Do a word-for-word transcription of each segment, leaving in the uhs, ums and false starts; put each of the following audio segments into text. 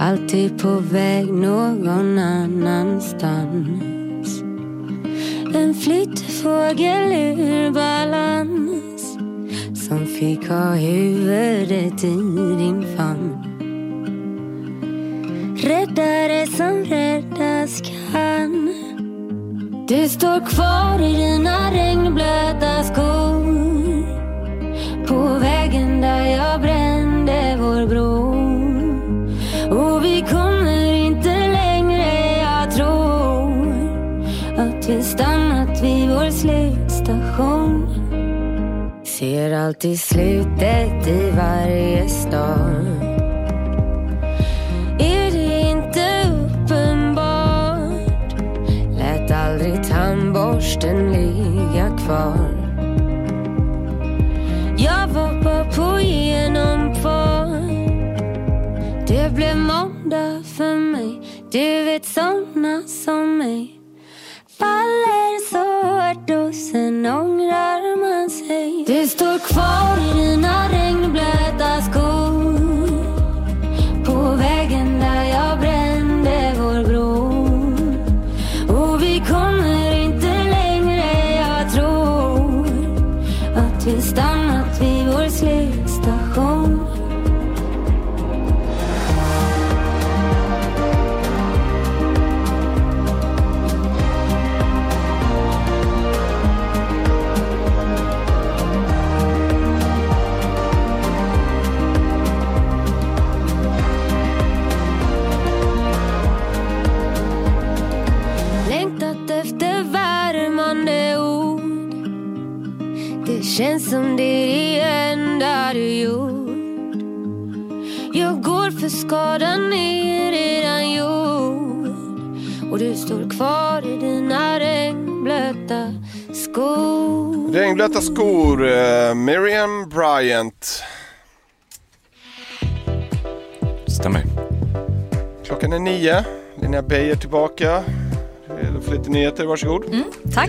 alltid på väg någon annanstans. En flyttfågel ur balans som fick ha huvudet i din famn. Räddare som räddas kan. Du står kvar i dina regnblöta skor på vägen där jag brände vår bro. Och vi kommer inte längre, jag tror att vi stannat vid vår slutstation. Ser alltid slutet i varje stad. Är det inte uppenbart? Lät aldrig tandborsten ligga kvar. Jag var bara på genomfart. Det blev måndag för mig. Du vet såna som mig faller så hårt och sen ångrar man sig. Du står kvar i dina regnblöta skor på vägen där jag brände vår bro. Och vi kommer inte längre, jag tror att vi stannat vid vår slutstation. Känns som det är det enda du gjort. Jag går för skadan är redan gjord. Och du står kvar i dina regnblöta skor. Regnblöta skor, uh, Miriam Bryant. Stämmer. Klockan är nio. Linnea Beijer tillbaka. Redo för lite nyheter, varsågod. Mm, tack.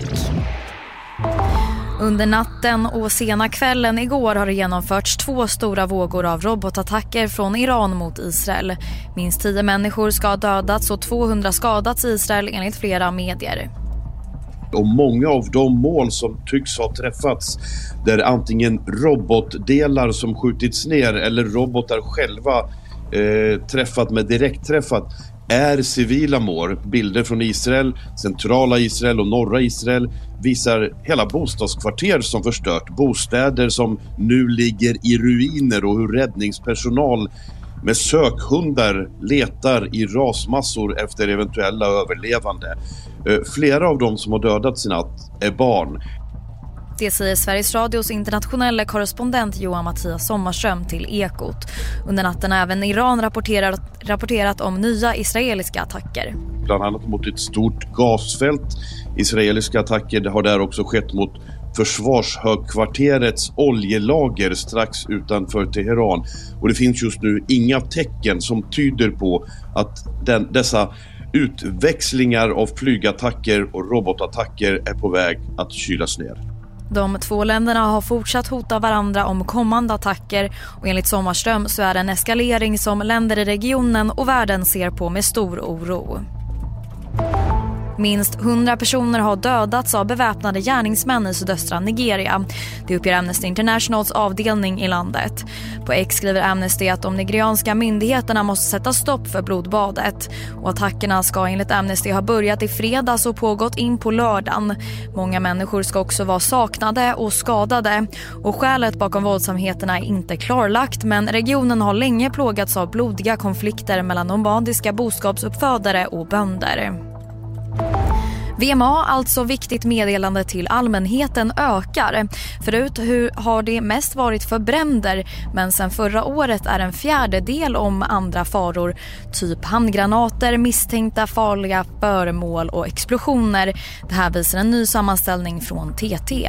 Under natten och sena kvällen igår har det genomförts två stora vågor av robotattacker från Iran mot Israel. Minst tio människor ska ha dödats och tvåhundra skadats i Israel enligt flera medier. Och många av de mål som tycks ha träffats, där antingen robotdelar som skjutits ner eller robotar själva eh, träffat med direktträffat, är civila mål. Bilder från Israel, centrala Israel och norra Israel visar hela bostadskvarter som förstört, bostäder som nu ligger i ruiner och hur räddningspersonal med sökhundar letar i rasmassor efter eventuella överlevande. Flera av dem som har dödats i natt är barn. Det säger Sveriges Radios internationella korrespondent Johan Mattias Sommarström till Ekot. Under natten har även Iran rapporterat, rapporterat om nya israeliska attacker. Bland annat mot ett stort gasfält. Israeliska attacker har där också skett mot försvarshögkvarterets oljelager strax utanför Teheran. Och det finns just nu inga tecken som tyder på att den, dessa utväxlingar av flygattacker och robotattacker är på väg att kylas ner. De två länderna har fortsatt hota varandra om kommande attacker och enligt Sommarström så är det en eskalering som länder i regionen och världen ser på med stor oro. Minst hundra personer har dödats av beväpnade gärningsmän i sydöstra Nigeria. Det uppger Amnesty Internationals avdelning i landet. På X skriver Amnesty att de nigerianska myndigheterna måste sätta stopp för blodbadet. Och attackerna ska enligt Amnesty ha börjat i fredags och pågått in på lördagen. Många människor ska också vara saknade och skadade. Och skälet bakom våldsamheterna är inte klarlagt, men regionen har länge plågats av blodiga konflikter mellan nomadiska boskapsuppfödare och bönder. V M A, alltså viktigt meddelande till allmänheten, ökar. Förut hur har det mest varit för bränder, men sen förra året är en fjärdedel om andra faror, typ handgranater, misstänkta farliga föremål och explosioner. Det här visar en ny sammanställning från T T.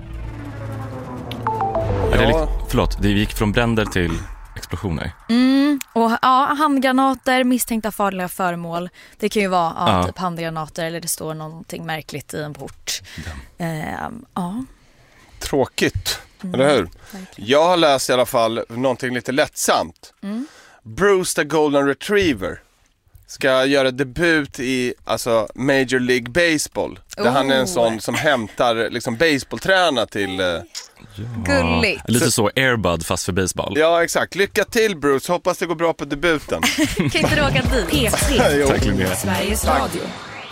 Ja. Det är, förlåt, det gick från bränder till explosioner. Mm, och ja, handgranater, misstänkta farliga föremål. Det kan ju vara ja, ja. typ handgranater eller det står någonting märkligt i en port. Ja. Eh, ja. Tråkigt, mm. eller hur? Verkligen. Jag har läst i alla fall någonting lite lättsamt. Mm. Bruce the Golden Retriever ska göra debut i alltså Major League Baseball. Där oh. han är en sån som hämtar liksom baseballträna till... Eh... Ja. Gulligt. Lite så Airbud fast för baseball. Ja, exakt. Lycka till Bruce, hoppas det går bra på debuten. Kan inte du åka dit? P tre, Tack Linnea. Sveriges Radio.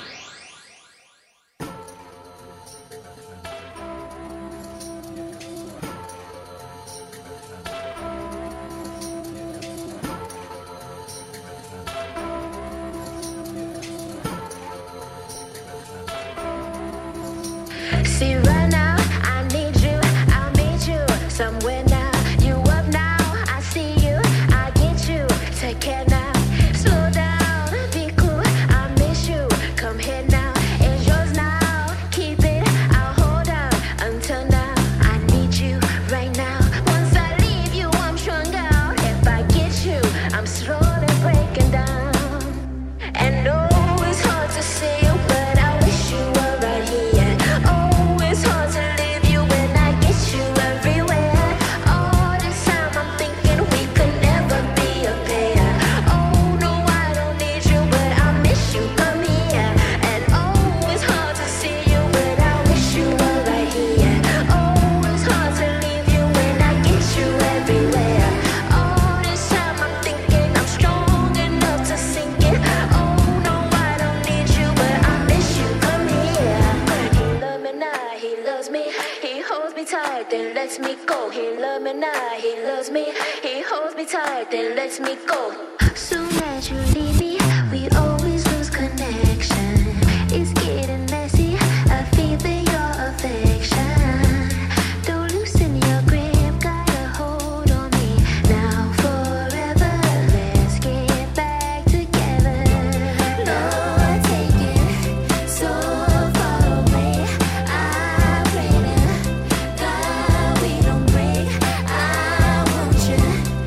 See right now, I need you, I'll meet you somewhere now. You up now, I see you, I get you. Take care now, slow down, be cool, I miss you. Come here now, it's yours now. Keep it, I'll hold on until now. I need you right now. Once I leave you, I'm stronger. If I get you, I'm slowly breaking down. And no, it's hard to see you, but I wish you were right here. Oh, it's hard to leave you when I get you everywhere. All this time I'm thinking we could never be a pair. Oh, no, I don't need you, but I miss you, come here. And oh, it's hard to see you, but I wish you were right here. Oh, it's hard to leave you when I get you everywhere. All this time I'm thinking I'm strong enough to sink it. Oh, no, I don't need you, but I miss you, come here. He love me now, he loves me. He holds me tight, then lets me go. He love me now, he loves me. He holds me tight, then lets me go. Soon as you leave me, we always lose connection. It's getting messy, I feel your affection. Don't loosen your grip, got a hold on me. Now forever, let's get back together. Lord, take it so far away. I pray to God we don't break. I want you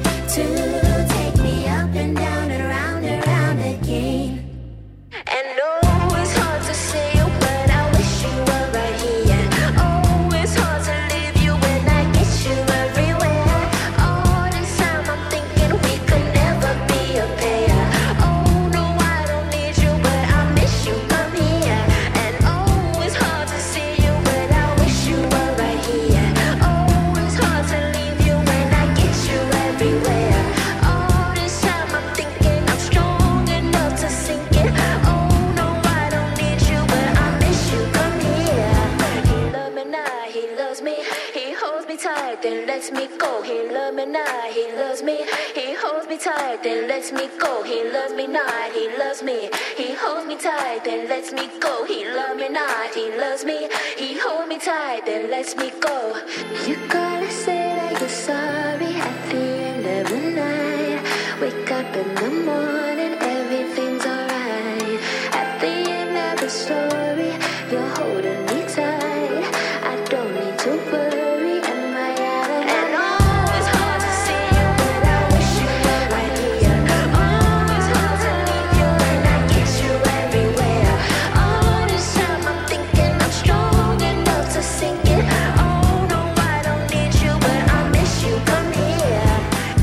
to take me up and down and round and round again. And oh, it's hard to see you, but I wish you were right here. Oh, it's hard to leave you when I get you everywhere. All this time I'm thinking we could never be a pair. Oh, no, I don't need you, but I miss you, come here. And oh, it's hard to see you, but I wish you were right here. Oh, it's hard to leave you when I get you everywhere. All this time I'm thinking I'm strong enough to sink it. Oh, no, I don't need you, but I miss you, come here. He love me now, he loves me. He holds me tight, then lets me go. He love me now, he loves me. He holds me tight, then lets me go. He loves me now, he loves me. He holds me tight, then lets me go. He love me now, he loves me. He holds me tight, then lets me go. You gotta say that you're sorry at the end of the night. Wake up in the morning, everything's alright. At the end of the story, you're holding me tight. I don't need to worry, am I out of and oh, it's hard to see you, but I wish you were right here. Oh, it's hard to leave you when I get you everywhere. All this time I'm thinking I'm strong enough to sink it. Oh, no, I don't need you, but I miss you, come here.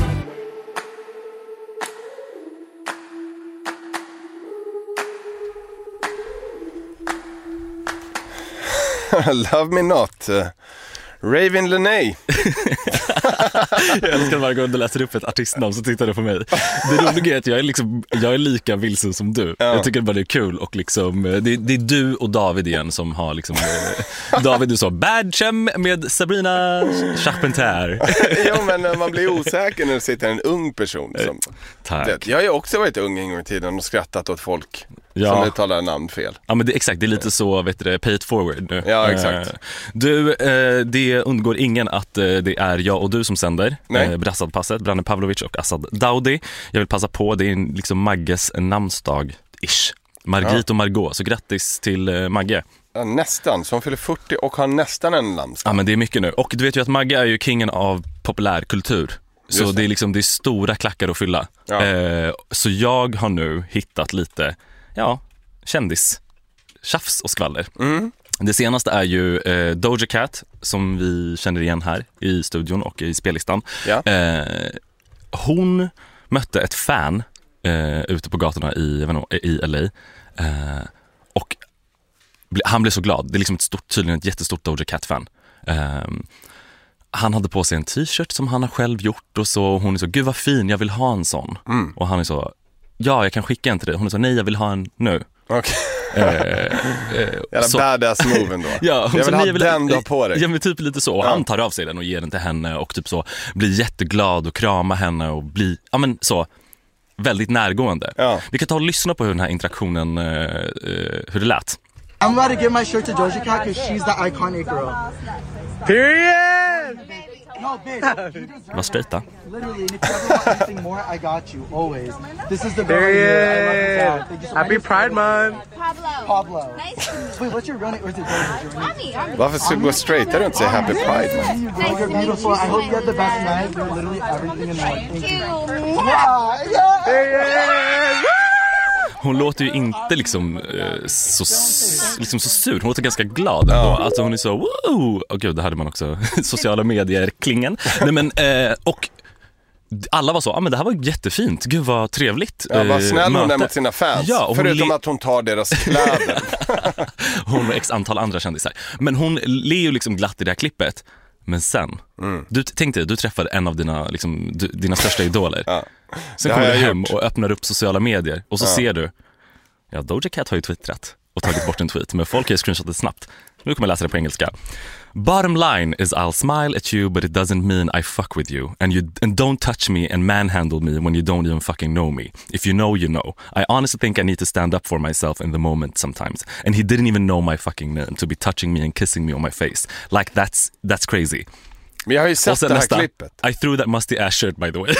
Love me not. Raven Lenae. Jag älskar varje gång du läser upp ett artistnamn så tittar du på mig. Det roliga är att jag är, liksom, jag är lika vilsen som du. Ja. Jag tycker bara det är kul och liksom, det, det är du och David igen som har liksom, David du sa Bad Chem med Sabrina Charpentier. Jo, men man blir osäker när det sitter en ung person som, Tack. Jag har ju också varit ung en gång i tiden och skrattat åt folk ja. som uttalar namn fel. Ja, men det, exakt, det är lite så, vet du, pay it forward nu. Ja, exakt. Du, det undgår ingen att det är jag och du som sänder Brassad-passet, Branne Pavlovic och Assad Daudi. Jag vill passa på, det är liksom Magges namnsdag-ish. Margit ja. och Margot, så grattis till Magge. Ja, nästan, som fyller fyrtio och har nästan en namnsdag. Ja, men det är mycket nu. Och du vet ju att Magge är ju kingen av populärkultur. Så det. det är liksom, det är stora klackar att fylla. Ja. Eh, så jag har nu hittat lite, ja, kändis tjafs och skvaller. Mm. Det senaste är ju eh, Doja Cat, som vi känner igen här i studion och i spellistan. Ja. Eh, hon mötte ett fan eh, ute på gatorna i, jag vet inte, i L A. Eh, och ble, han blev så glad. Det är liksom ett stort, tydligen ett jättestort Doja Cat-fan. Eh, han hade på sig en t-shirt som han har själv gjort och så hon är så, gud vad fin, jag vill ha en sån. Mm. Och han är så, ja jag kan skicka en till dig. Hon är så, nej jag vill ha en nu. Okej. Eh, eh, Jävla så, badass moven då. Ja, jag vill så, ha nej, vill, den du har på dig. Ja men typ lite så. Och ja. Han tar av sig den och ger den till henne och typ så blir jätteglad och krama henne och bli, ja men så väldigt närgående. Ja. Vi kan ta och lyssna på hur den här interaktionen uh, uh, hur det lät. I'm about to give my shirt to Doja Cat because she's the iconic girl. Period! No, bitch. Vad straighta. Literally, and if you ever want anything more, I got you, always. This is the girl here. I love you, Town. Thank you so Happy much. Pride Month! Pablo. Pablo. Nice to meet you. Wait, what's your real name? Or is it Doja? Your name? Ami, Ami. Varför ska du gå straight? Don't say Happy Pride Month. You, girl. You're beautiful. I hope you have the best night. You're literally everything in one. Thank you. Yeah, yeah. Hon låter ju inte liksom, eh, så, liksom så sur. Hon låter ganska glad ändå. Ja. Alltså hon är så, wow! Åh gud, det hade man också. Sociala medier-klingen. Nej men, eh, och alla var så, ja ah, men det här var jättefint. Gud vad trevligt. Ja, vad snäll hon är mot sina fans. Ja, förutom le- att hon tar deras kläder. Hon och x antal andra kändisar. Men hon ler ju liksom glatt i det här klippet. Men sen, mm. du tänkte du träffade en av dina, liksom, du, dina största idoler. Ja. Sen kommer du hem gjort. och öppnar upp sociala medier. Och så ja. ser du, ja Doja Cat har ju twittrat och tagit bort en tweet. Men folk har ju screenshotat snabbt. Nu kommer jag läsa det på engelska. Bottom line is I'll smile at you but it doesn't mean I fuck with you. And, you, and don't touch me and manhandle me when you don't even fucking know me. If you know, you know. I honestly think I need to stand up for myself in the moment sometimes. And he didn't even know my fucking name to be touching me and kissing me on my face. Like that's, that's crazy. Men jag har ju sett det här nästa, klippet. I threw that musty ass shirt by the way.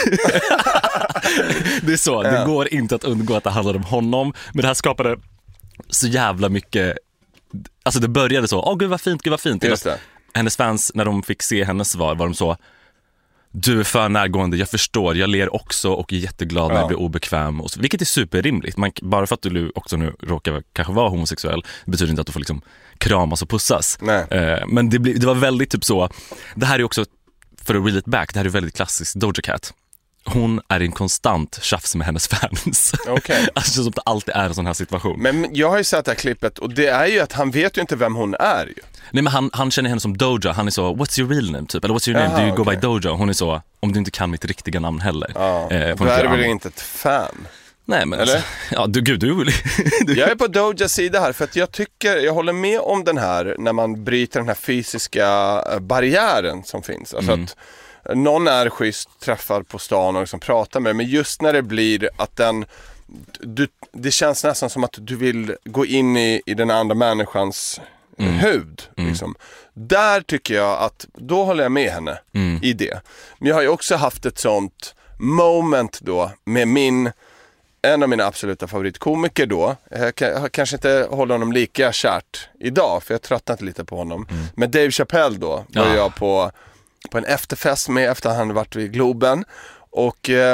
Det är så, det går inte att undgå att det handlar om honom. Men det här skapade så jävla mycket. Alltså det började så, åh oh, gud vad fint, gud vad fint. Just det. Hennes fans, när de fick se hennes svar, var de så, du är för närgående, jag förstår, jag ler också och är jätteglad när ja. jag blir obekväm. Och så, vilket är superrimligt. Man, bara för att du också nu råkar kanske vara homosexuell betyder inte att du får liksom kramas och pussas. Nej. Eh, men det, bli, det var väldigt typ så, det här är också, för att reel it back, det här är väldigt klassiskt Doja Cat. Hon är en konstant tjafs med hennes fans. Okay. Alltså som det alltid är en sån här situation. Men jag har ju sett det här klippet och det är ju att han vet ju inte vem hon är ju. Nej men han, han känner henne som Doja. Han är så, what's your real name typ? Eller what's your name? Aha, do you okay. go by Doja? Hon är så, om du inte kan mitt riktiga namn heller. Ja, eh, då är det väl inte ett fan. Nej men alltså, ja du gud du, du jag är på Dojas sida här för att jag tycker, jag håller med om den här när man bryter den här fysiska barriären som finns. Alltså mm. att någon är schysst, träffar på stan och liksom pratar med, men just när det blir att den du, det känns nästan som att du vill gå in i, i den andra människans mm. hud liksom. Mm. Där tycker jag att då håller jag med henne mm. i det. Men jag har ju också haft ett sånt moment då med min en av mina absoluta favoritkomiker då. Jag kanske inte håller honom lika kärt idag för jag tröttnat lite på honom. Mm. Men Dave Chappelle då var ja. jag på på en efterfest med efter att han varit vid Globen och eh,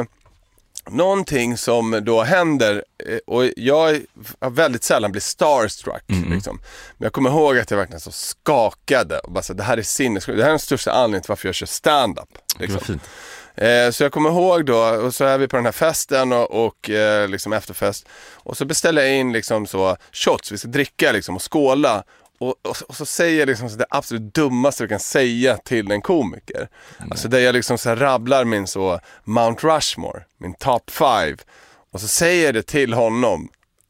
någonting som då händer eh, och jag har väldigt sällan blivit starstruck mm. liksom. Men jag kommer ihåg att jag verkligen så skakade och bara så, det här är sinnessjukt. Det här är den största anledningen till varför jag kör stand-up liksom. Fint. Eh, så jag kommer ihåg då och så är vi på den här festen och, och eh, liksom efterfest och så beställer jag in liksom så shots, vi ska dricka liksom och skåla. Och, och, och så säger jag liksom så det absolut dummaste du kan säga till en komiker. Mm. Alltså där jag liksom så här rabblar min så Mount Rushmore, min top five. Och så säger jag det till honom.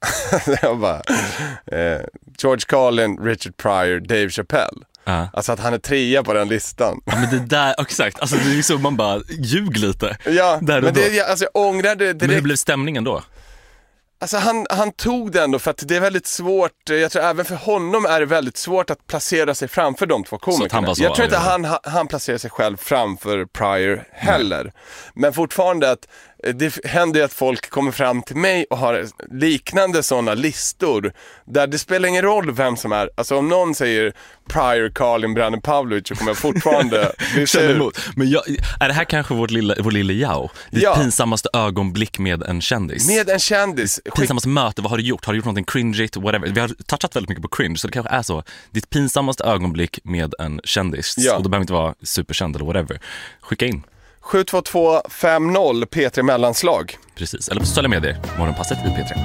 Jag bara, eh, George Carlin, Richard Pryor, Dave Chappelle. Uh. Alltså att han är trea på den listan. Ja, men det där, exakt. Alltså det är så man bara ljug lite. Ja, där men det, jag, alltså jag ångrar det direkt. Men hur blev stämningen då? Alltså han, han tog det ändå för att det är väldigt svårt, jag tror även för honom är det väldigt svårt att placera sig framför de två komikerna. Jag tror inte han, han placerar sig själv framför Pryor heller. Nej. Men fortfarande att det händer att folk kommer fram till mig och har liknande sådana listor där det spelar ingen roll vem som är. Alltså om någon säger Pryor, Carlin, Brandon Pavlovich så kommer jag fortfarande bli sur. Men jag, är det här kanske vårt lilla, vår lilla Yao? Ditt ja. pinsammaste ögonblick med en kändis? Med en kändis. Ditt pinsammaste möte, vad har du gjort? Har du gjort någonting cringeigt, whatever? Vi har touchat väldigt mycket på cringe, så det kanske är så. Ditt pinsammaste ögonblick med en kändis. Ja. Och det behöver inte vara superkänd eller whatever. Skicka in. sju två två fem noll P tre mellanslag. Precis, eller på sociala medier, Morgonpasset i P tre.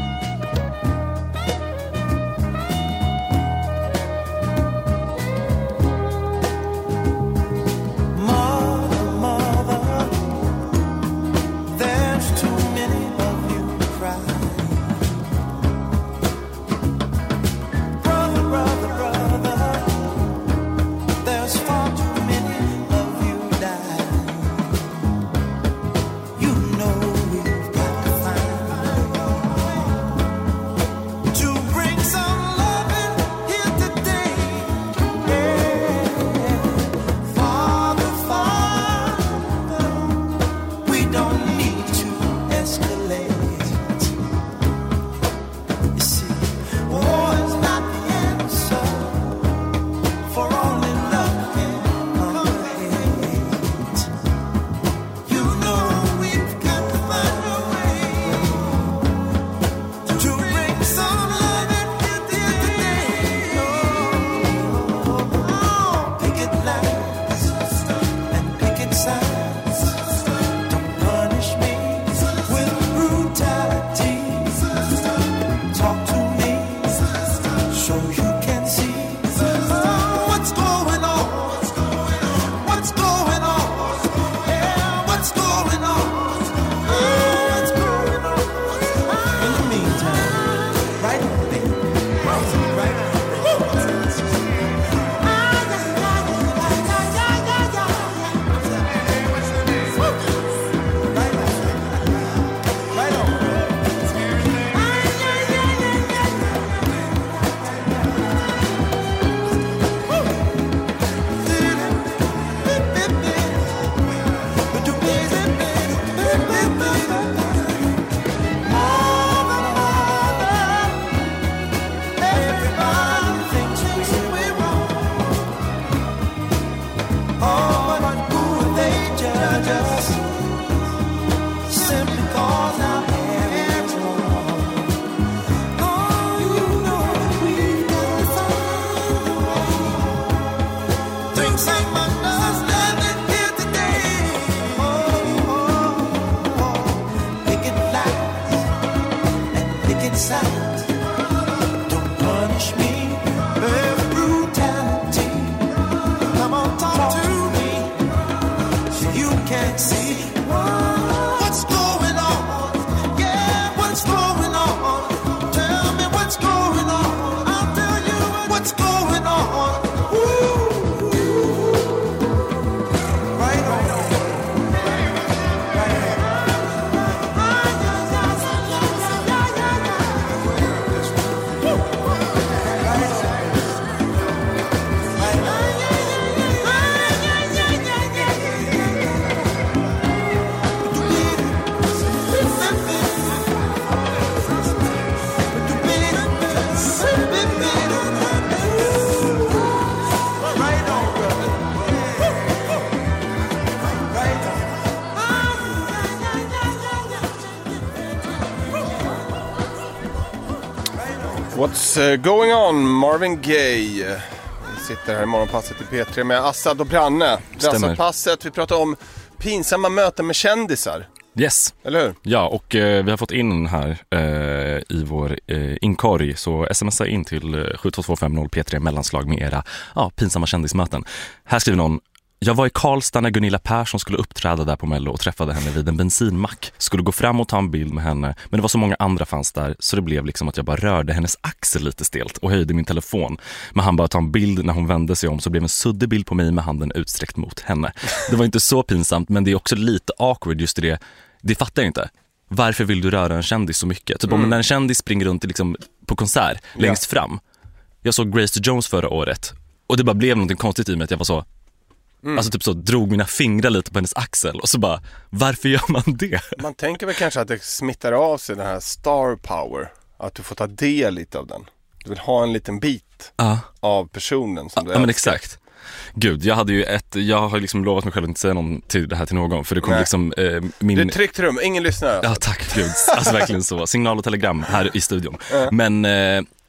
What's going on? Marvin Gaye. Vi sitter här i Morgonpasset i P tre med Assad och Branne. Assad-passet, vi pratar om pinsamma möten med kändisar. Yes. Eller hur? Ja, och eh, vi har fått in här eh, i vår eh, inkorg, så smsa in till sju två två fem noll P tre mellanslag med era ja, pinsamma kändismöten. Här skriver någon: jag var i Karlstad när Gunilla Persson skulle uppträda där på Mello och träffade henne vid en bensinmack. Skulle gå fram och ta en bild med henne, men det var så många andra fanns där så det blev liksom att jag bara rörde hennes axel lite stelt och höjde min telefon. Men han bara ta en bild när hon vände sig om, så blev en suddig bild på mig med handen utsträckt mot henne. Det var inte så pinsamt, men det är också lite awkward just det. Det fattar jag inte. Varför vill du röra en kändis så mycket? Typ mm. om när en kändis springer runt liksom på konsert längst ja. fram. Jag såg Grace Jones förra året och det bara blev något konstigt i mig att jag var så Mm. Alltså typ så drog mina fingrar lite på hennes axel och så bara, varför gör man det? Man tänker väl kanske att det smittar av sig den här star power, att du får ta del lite av den. Du vill ha en liten bit uh. av personen som uh, du men exakt. Gud, jag hade ju ett, jag har liksom lovat mig själv att inte säga någon till det här till någon, för det kommer liksom eh, min... Det är ett tryggt rum, ingen lyssnar. Ja, tack Gud. Alltså verkligen så, signal och telegram här i studion. Uh. Men eh,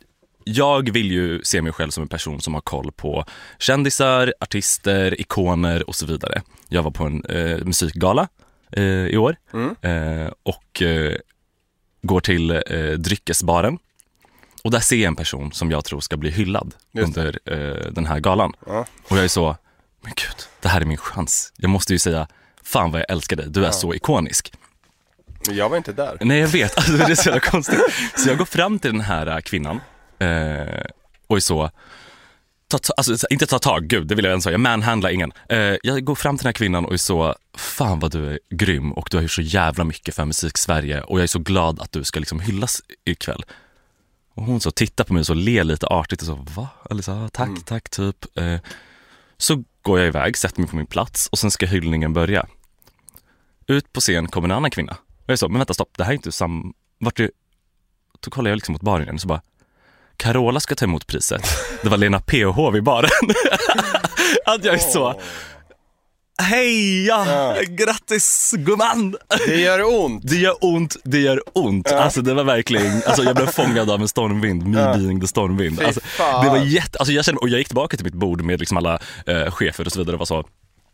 jag vill ju se mig själv som en person som har koll på kändisar, artister, ikoner och så vidare. Jag var på en eh, musikgala eh, i år mm. eh, och eh, går till eh, dryckesbaren. Och där ser jag en person som jag tror ska bli hyllad under eh, den här galan. Ja. Och jag är så, men gud, det här är min chans. Jag måste ju säga, fan vad jag älskar dig, du är ja. så ikonisk. Men jag var inte där. Nej, jag vet, alltså, det är så jävla konstigt. Så jag går fram till den här kvinnan eh, och är så, ta, ta, alltså, inte ta tag, gud, det vill jag ens säga, jag manhandlar ingen. Eh, jag går fram till den här kvinnan och är så, fan vad du är grym och du har gjort så jävla mycket för musik Sverige och jag är så glad att du ska liksom hyllas ikväll. Och hon så tittar på mig och så ler lite artigt och så, va? Eller så, tack, mm. tack, typ. Eh, så går jag iväg, sätter mig på min plats och sen ska hyllningen börja. Ut på scen kommer en annan kvinna. Och jag är så, men vänta, stopp, det här är inte sam... Vart är... Då kollar jag liksom mot baren igen och så bara, Carola ska ta emot priset. Det var Lena P H vid baren. Att jag är så... Hej, ja, ja. Grattis gumman. Det gör ont. Det gör ont, det gör ont. Ja. Alltså det var verkligen, alltså jag blev fångad av en stormvind, me ja. being the stormwind. Alltså, det var jätte, alltså jag kände, och jag gick tillbaka till mitt bord med liksom alla eh, chefer och så vidare och var så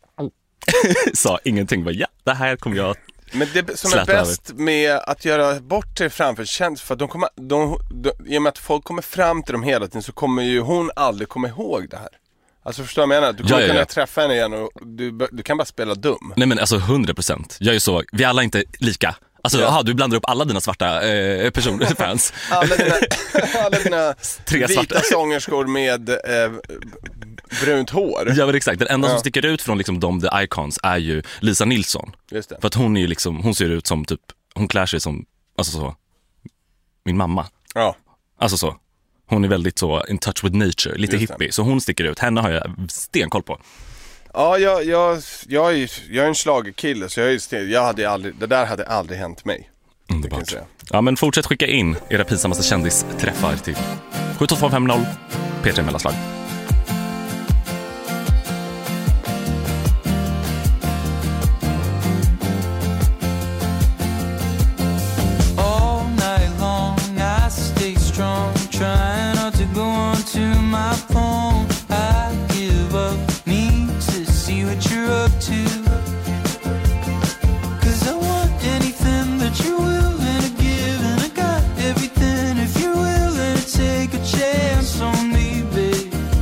sa ingenting, var ja, det här kommer jag. Men det som är bäst över. Med att göra bort det framför känns för att de kommer, de, de, i och med att folk kommer fram till dem hela tiden så kommer ju hon aldrig komma ihåg det här. Alltså förstår jag menar, du kommer ja, ja, ja. kunna träffa henne igen och du, du kan bara spela dum. Nej men alltså hundra procent. Jag är ju så, vi alla är inte lika. Alltså ja. aha, du blandar upp alla dina svarta eh, personer, fans. alla dina, alla dina Tre vita svarta. sångerskor med eh, brunt hår. Ja men exakt, den enda ja. som sticker ut från liksom de the icons är ju Lisa Nilsson. Just det. För att hon är ju liksom, hon ser ut som typ, hon klär sig som, alltså så, min mamma. Ja. Alltså så. Hon är väldigt så in touch with nature, lite hippie. Så hon sticker ut. Henne har jag stenkoll på. Ja, jag, jag, jag, är, jag är en schlagerkille så jag, är, jag hade aldrig, det där hade aldrig hänt mig. Underbart. Ja, men fortsätt skicka in era pinsammaste kändisträffar till sju två fem noll P tre Mellanslag. Chance on me, babe.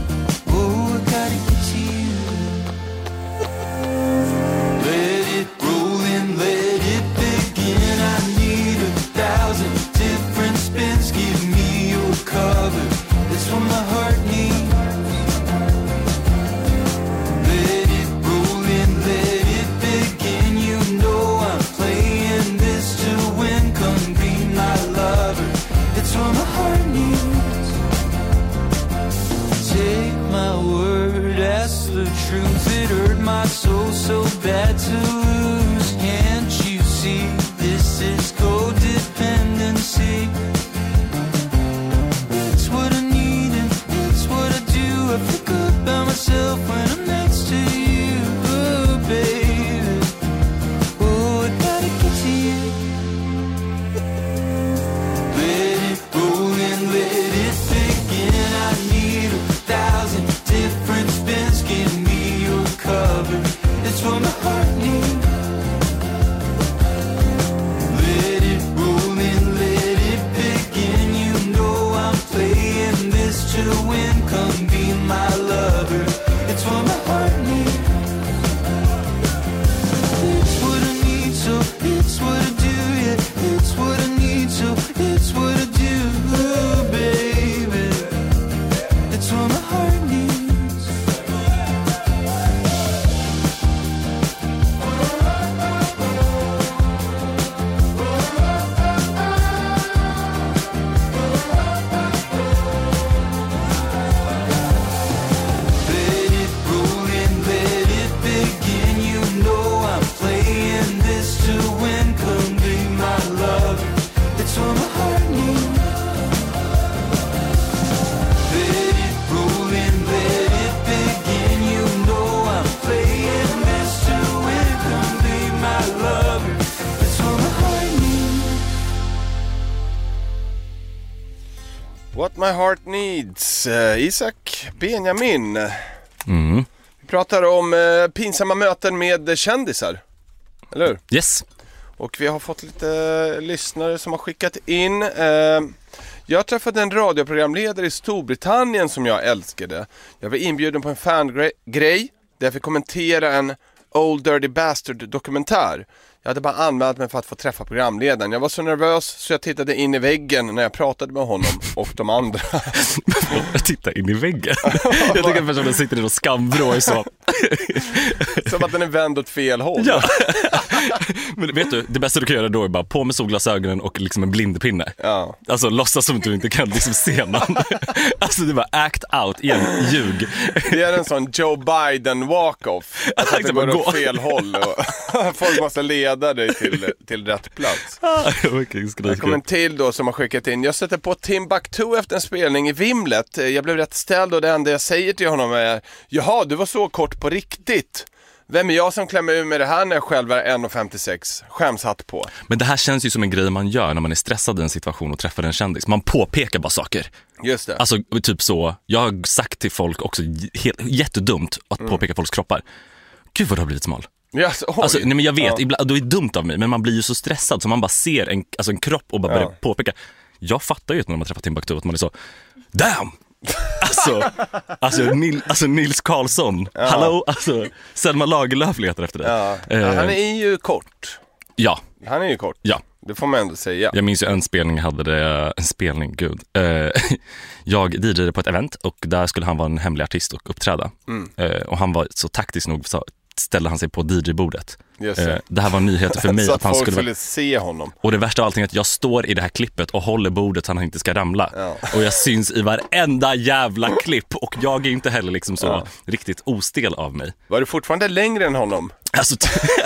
What My Heart Needs. Uh, Isak Benjamin. Mm. Vi pratar om uh, pinsamma möten med kändisar. Eller hur? Yes. Och vi har fått lite uh, lyssnare som har skickat in. Uh, jag har träffat en radioprogramledare i Storbritannien som jag älskade. Jag var inbjuden på en fangrej där jag fick kommentera en Old Dirty Bastard-dokumentär. Jag hade bara anmält mig för att få träffa programledaren. Jag var så nervös så jag tittade in i väggen när jag pratade med honom och de andra. Jag tittar in i väggen. Jag tycker att personen sitter i någon skamvrå och så. Som att den är vänd åt fel håll. Ja. Men vet du, det bästa du kan göra då är bara på med solglasögonen och liksom en blindpinne. Ja. Alltså låtsas som att du inte kan liksom se någon. Alltså det var act out igen, ljug. Det är en sån Joe Biden walk-off. Alltså att det går åt fel håll och folk måste leda dig till, till rätt plats. Det kommer en till då som har skickat in. Jag sätter på Timbuktu efter en spelning i Vimlet. Jag blev rätt ställd och det enda jag säger till honom är: jaha, du var så kort på riktigt. Vem är jag som klämmer ur med det här när jag själv är en komma femtiosex? Skämshatt på. Men det här känns ju som en grej man gör när man är stressad i en situation och träffar en kändis. Man påpekar bara saker. Just det. Alltså typ så, jag har sagt till folk också, helt, jättedumt att mm. påpeka folks kroppar. Gud vad du har blivit smal. Yes, alltså, nej men jag vet, ja. ibland, då är det dumt av mig. Men man blir ju så stressad så man bara ser en, alltså en kropp och bara börjar ja. påpeka. Jag fattar ju när man träffar Timbuktu att man är så, damn! Alltså, alltså, Nil, alltså Nils Karlsson, ja. hallå, alltså Selma Lagerlöf letar efter det. Ja. Ja, eh, han är ju kort. Ja. Han är ju kort. Ja. Det får man ändå säga. Jag minns ju en spelning, hade det, en spelning, gud. Eh, jag D J:ade på ett event och där skulle han vara en hemlig artist och uppträda. Mm. Eh, och han var så taktisk nog, så ställde han sig på D J-bordet. Yes, eh, det här var nyheter för mig. Så att han folk skulle ville se honom. Och det värsta av allting är att jag står i det här klippet och håller bordet så han inte ska ramla. Ja. Och jag syns i varenda jävla klipp. Och jag är inte heller liksom så ja. riktigt ostel av mig. Var du fortfarande längre än honom? Alltså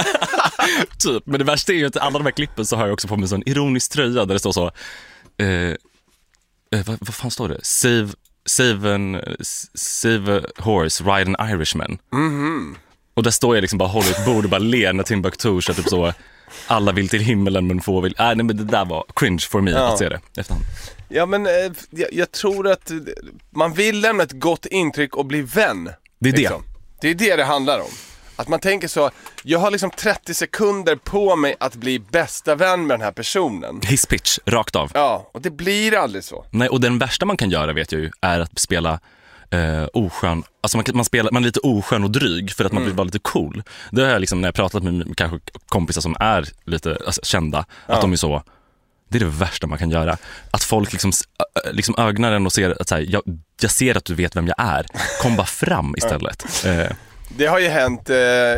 typ. Men det värsta är ju att alla de här klippen så har jag också på mig en sån ironisk tröja där det står så eh, eh, vad, vad fan står det? Save, save, an, save a horse, ride an Irishman. Mhm. Och där står jag liksom bara håller ett bord och bara ler när Timbuktu så typ så alla vill till himmelen men få vill. Äh, nej men det där var cringe for me ja. att se det efterhand. Ja men eh, jag, jag tror att man vill lämna ett gott intryck och bli vän. Det är liksom. det. Det är det det handlar om. Att man tänker så, jag har liksom trettio sekunder på mig att bli bästa vän med den här personen. His pitch, rakt av. Ja, och det blir aldrig så. Nej, och den värsta man kan göra vet jag ju är att spela Uh, oskön, alltså man, man, spelar, man är lite oskön och dryg för att man mm. vill vara lite cool. Det har jag liksom när jag pratat med kanske kompisar som är lite alltså, kända, ja. att de är så, det är det värsta man kan göra. Att folk liksom, liksom ögnar en och ser att så här, jag, jag ser att du vet vem jag är. Kom bara fram istället. Ja. Uh. Det har ju hänt, eh,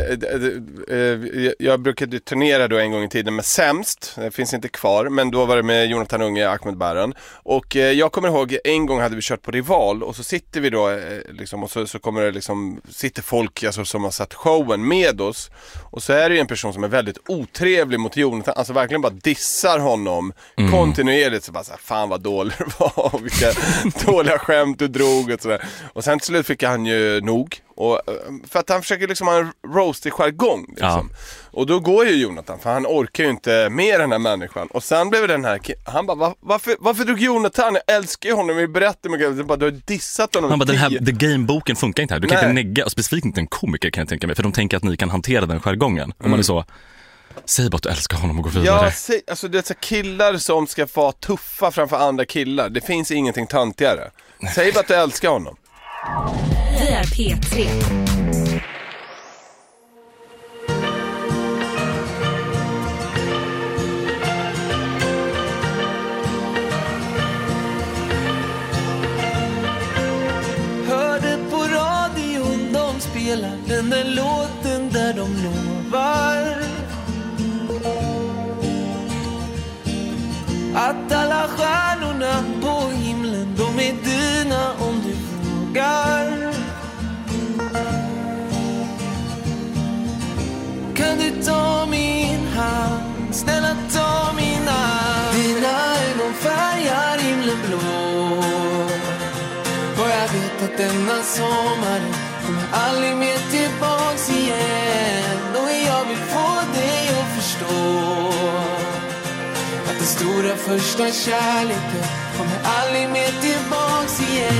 eh, jag brukade turnera då en gång i tiden med Sämst, det finns inte kvar, men då var det med Jonathan Unge, Ahmed Baran. Och eh, jag kommer ihåg, en gång hade vi kört på Rival och så sitter vi då, eh, liksom, och så, så kommer det liksom, sitter folk alltså, som har satt showen med oss. Och så är det ju en person som är väldigt otrevlig mot Jonathan, alltså verkligen bara dissar honom mm. kontinuerligt, så bara så här, fan vad dålig det var, och vilka dåliga skämt du drog och sådär. Och sen till slut fick han ju nog. Och, för att han försöker liksom ha en roastig jargong liksom. Ja. Och då går ju Jonathan, för han orkar ju inte med den här människan. Och sen blev den här, han bara, Va, varför, varför drog Jonathan? Jag älskar ju honom, vi berättar mig, bara, du har dissat honom. Han bara, den här The Game-boken funkar inte här. Du kan Nej. inte negga, och specifikt inte en komiker kan jag tänka mig, för de tänker att ni kan hantera den jargongen. Mm. Om man är så, säg bara att du älskar honom och gå vidare. Ja, säg, alltså det är så killar som ska vara tuffa framför andra killar. Det finns ingenting töntigare. Säg bara att du älskar honom. Vi är P tre. Hörde på radion de spelar den där låten där de lovar att alla stjärnorna på himlen, de är dina om du frågar. Kan du ta min hand, snälla ta min hand. Dina ögon färgar himlen blå, och jag vet att denna sommar kommer aldrig mer tillbaks igen. Och jag vill få dig att förstå att den stora första kärleken kommer aldrig mer tillbaks igen.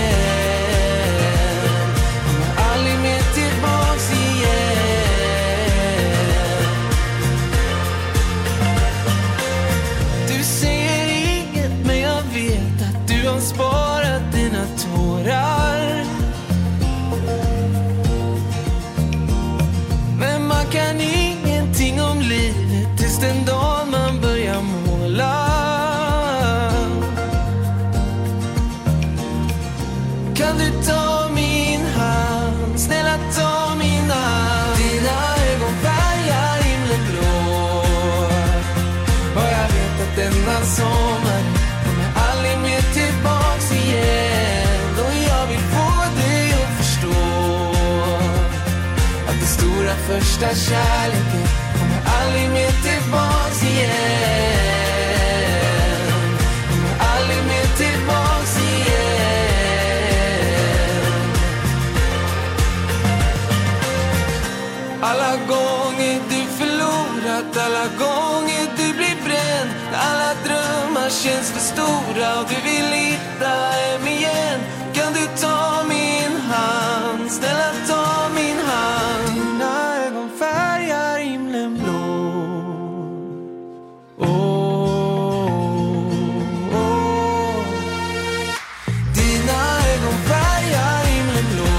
Kommer aldrig mer tillbaks igen. Du säger inget, men jag vet att du har sparat dina tårar. Men man kan ingenting om livet tills den dag man börjar måla. Kan du ta min hand, snälla ta min hand. Dina ögon färgar himlen blå. Och jag vet att denna sommar kommer aldrig mer tillbaks igen. Och jag vill få dig att förstå att den stora första kärleken kommer aldrig mer tillbaks igen. Kommer aldrig mer tillbaks igen. Alla gånger du förlorat, alla gånger du blir bränd, alla drömmar känns för stora och du vill hitta hem igen. Kan du ta min hand, snälla ta min hand. Dina ögon färgar himlen blå. Oh, oh. Dina ögon färgar himlen blå.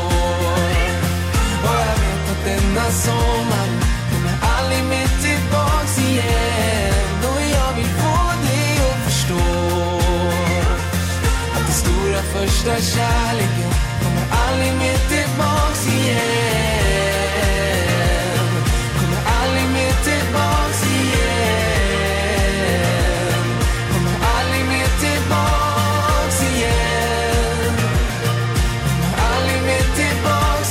Och jag vet att denna sommar kommer aldrig mer tillbaks igen. Och jag vill få dig att förstå att den stora första kärleken kommer aldrig mer tillbaks igen. Kommer aldrig mer tillbaks igen. Kommer aldrig mer tillbaks igen. Kommer aldrig mer tillbaks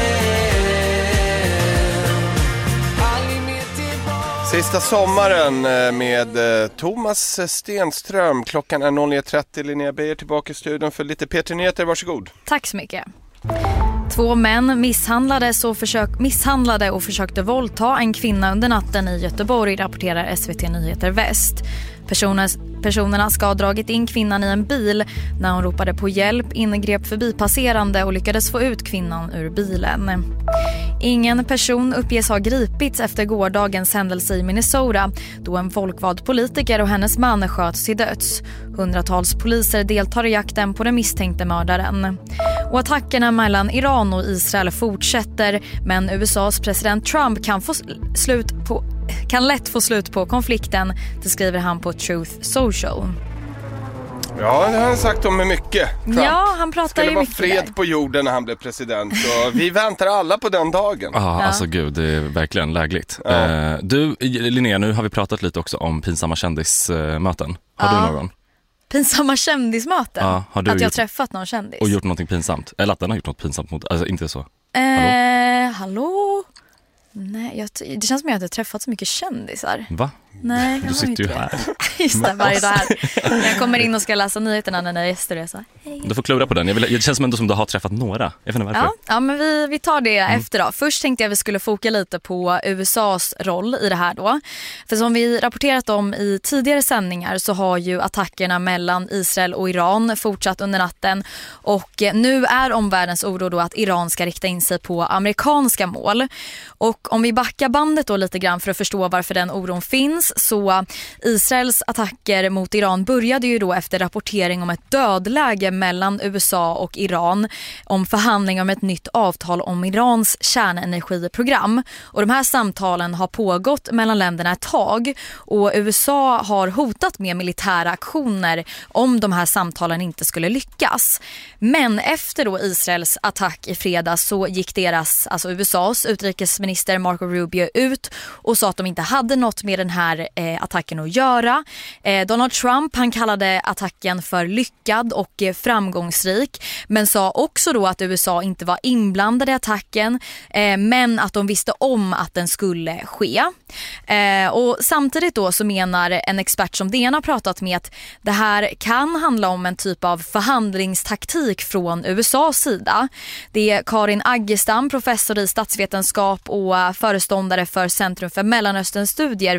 igen. Aldrig mer tillbaks. Sista sommaren med Thomas Stenström. Klockan är noll nio trettio. Linnea Beijer tillbaka i studion för lite P tre Nyheter. Varsågod. Tack så mycket. Två män misshandlades och, försök, misshandlade och försökte våldta en kvinna under natten i Göteborg, rapporterar S V T Nyheter Väst. Personer, personerna ska ha dragit in kvinnan i en bil. När hon ropade på hjälp ingrep förbipasserande och lyckades få ut kvinnan ur bilen. Ingen person uppges ha gripits efter gårdagens händelse i Minnesota då en folkvald politiker och hennes man sköts till döds. Hundratals poliser deltar i jakten på den misstänkte mördaren. Och attackerna mellan Iran och Israel fortsätter, men U S A:s president Trump kan få slut på kan lätt få slut på konflikten, det skriver han på Truth Social. Ja, det har han sagt om mycket. Trump. Ja, han pratar ju mycket. Det skulle vara fred där på jorden när han blev president. Och vi väntar alla på den dagen. Ah, Ja. Alltså gud, det är verkligen lägligt. Ja. Eh, du, Linnea, nu har vi pratat lite också om pinsamma kändismöten. Har Ja. du någon? Pinsamma kändismöten? Ja, har du att jag gjort- träffat någon kändis? Och gjort någonting pinsamt? Eller att den har gjort något pinsamt mot, alltså inte så. Eh, hallå? Nej, jag, t- det känns som att jag inte träffat så mycket kändisar. Va? Nej, jag Du har sitter inte ju det. här. Just det, varje dag här. Jag kommer in och ska läsa nyheterna när det är gäster och jag sa hej. Du får klura på den. Jag vill, det känns som ändå som du har träffat några. Jag vet inte varför. Ja, ja, men vi, vi tar det Mm. efter då. Först tänkte jag att vi skulle foka lite på U S A:s roll i det här då. För som vi rapporterat om i tidigare sändningar så har ju attackerna mellan Israel och Iran fortsatt under natten. Och nu är omvärldens oro då att Iran ska rikta in sig på amerikanska mål. Och om vi backar bandet då lite grann för att förstå varför den oron finns, så Israels attacker mot Iran började ju då efter rapportering om ett dödläge mellan U S A och Iran om förhandling om ett nytt avtal om Irans kärnenergiprogram. Och de här samtalen har pågått mellan länderna ett tag och U S A har hotat med militära aktioner om de här samtalen inte skulle lyckas. Men efter då Israels attack i fredags så gick deras, alltså U S A:s utrikesminister Marco Rubio ut och sa att de inte hade något med den här eh, attacken att göra. Eh, Donald Trump, han kallade attacken för lyckad och eh, framgångsrik, men sa också då att U S A inte var inblandade i attacken, eh, men att de visste om att den skulle ske. Eh, och samtidigt då så menar en expert som D N har pratat med att det här kan handla om en typ av förhandlingstaktik från U S A:s sida. Det är Karin Aggestam, professor i statsvetenskap och föreståndare för Centrum för Mellanösternstudier vid Lunds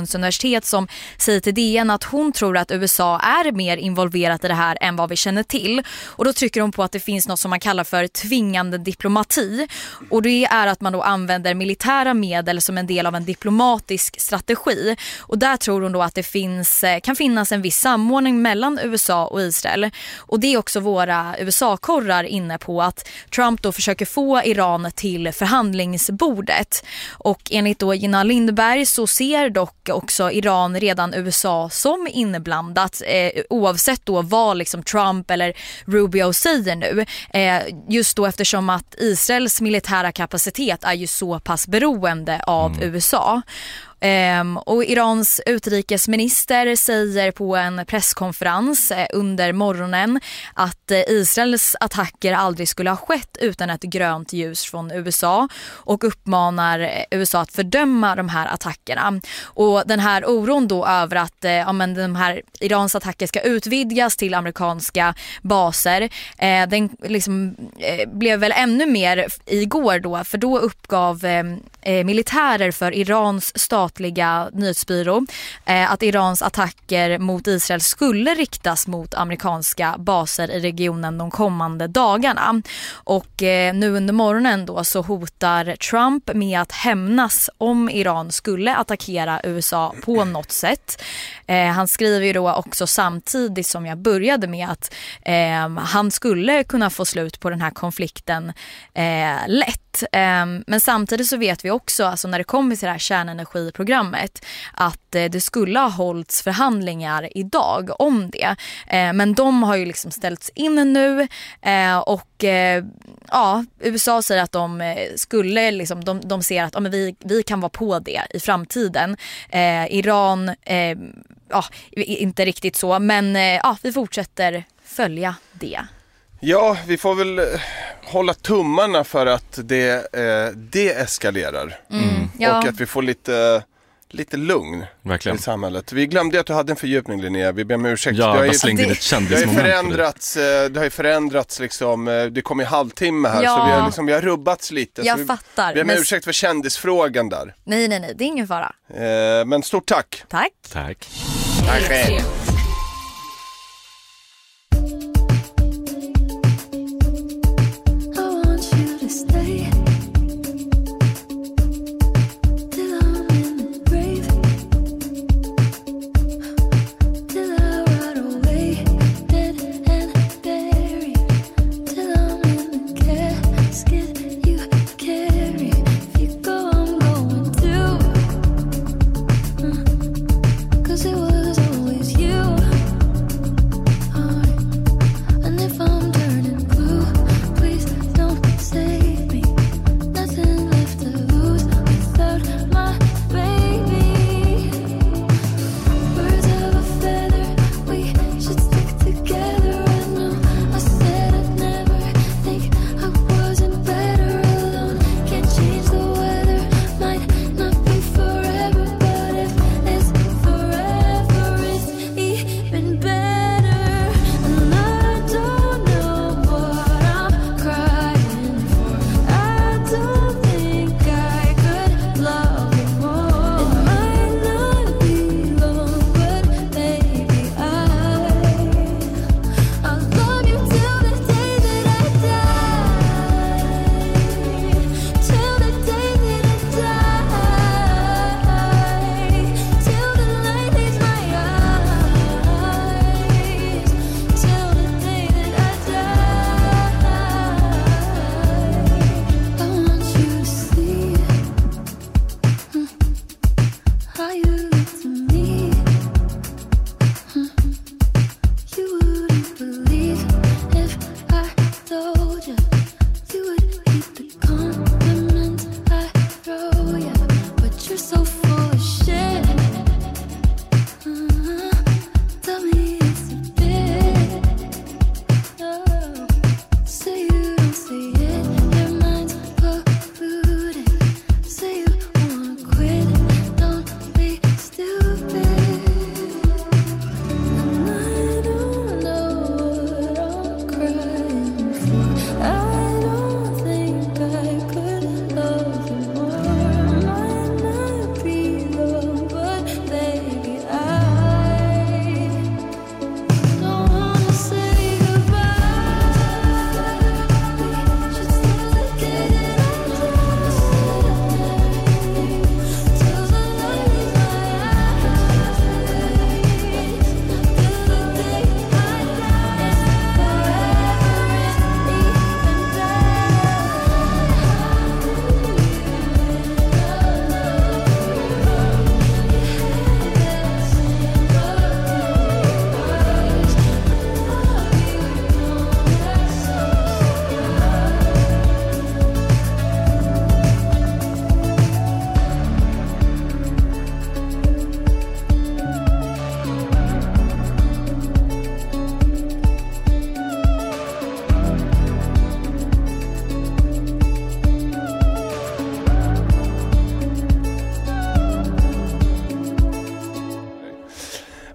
Lunds universitet som säger till D N att hon tror att U S A är mer involverat i det här än vad vi känner till. Och då trycker hon på att det finns något som man kallar för tvingande diplomati. Och det är att man då använder militära medel som en del av en diplomatisk strategi. Och där tror hon då att det finns, kan finnas en viss samordning mellan U S A och Israel. Och det är också våra U S A-korrar inne på, att Trump då försöker få Iran till förhandlingsbordet. Och enligt då Gina Lindberg så ser dock också Iran redan U S A som inblandat, eh, oavsett då vad liksom Trump eller Rubio säger nu. Eh, just då eftersom att Israels militära kapacitet är ju så pass beroende av mm. U S A. Um, och Irans utrikesminister säger på en presskonferens eh, under morgonen att eh, Israels attacker aldrig skulle ha skett utan ett grönt ljus från U S A, och uppmanar eh, U S A att fördöma de här attackerna. Och den här oron då över att eh, ja, men de här Irans attacker ska utvidgas till amerikanska baser, eh, den liksom, eh, blev väl ännu mer igår då, för då uppgav eh, eh, militärer för Irans stat nyhetsbyrå eh, att Irans attacker mot Israel skulle riktas mot amerikanska baser i regionen de kommande dagarna. Och eh, nu under morgonen då så hotar Trump med att hämnas om Iran skulle attackera U S A på något sätt. Eh, han skriver ju då också samtidigt som jag började med att eh, han skulle kunna få slut på den här konflikten eh, lätt. Men samtidigt så vet vi också, alltså när det kommer till det här kärnenergiprogrammet, att det skulle ha hållits förhandlingar idag om det. Men de har ju liksom ställts in nu, och ja, U S A säger att de skulle liksom, de, de ser att ja, men vi, vi kan vara på det i framtiden. Iran, ja, inte riktigt så, men ja, vi fortsätter följa det. Ja, vi får väl hålla tummarna för att det, eh, det eskalerar. Mm. Ja. Och att vi får lite, lite lugn Verkligen. I samhället. Vi glömde att du hade en fördjupning, Linnea. Vi ber om ursäkt. Ja, det har ju, slängde det, det har ju förändrats, det har ju förändrats liksom, det kom i halvtimme här, ja. så vi har, liksom, vi har rubbats lite. Jag så fattar. Vi, vi ber om men... ursäkt för kändisfrågan där. Nej, nej, nej, det är ingen fara. Eh, men stort tack. Tack. Tack. Tack. Tack. Cause it was always you.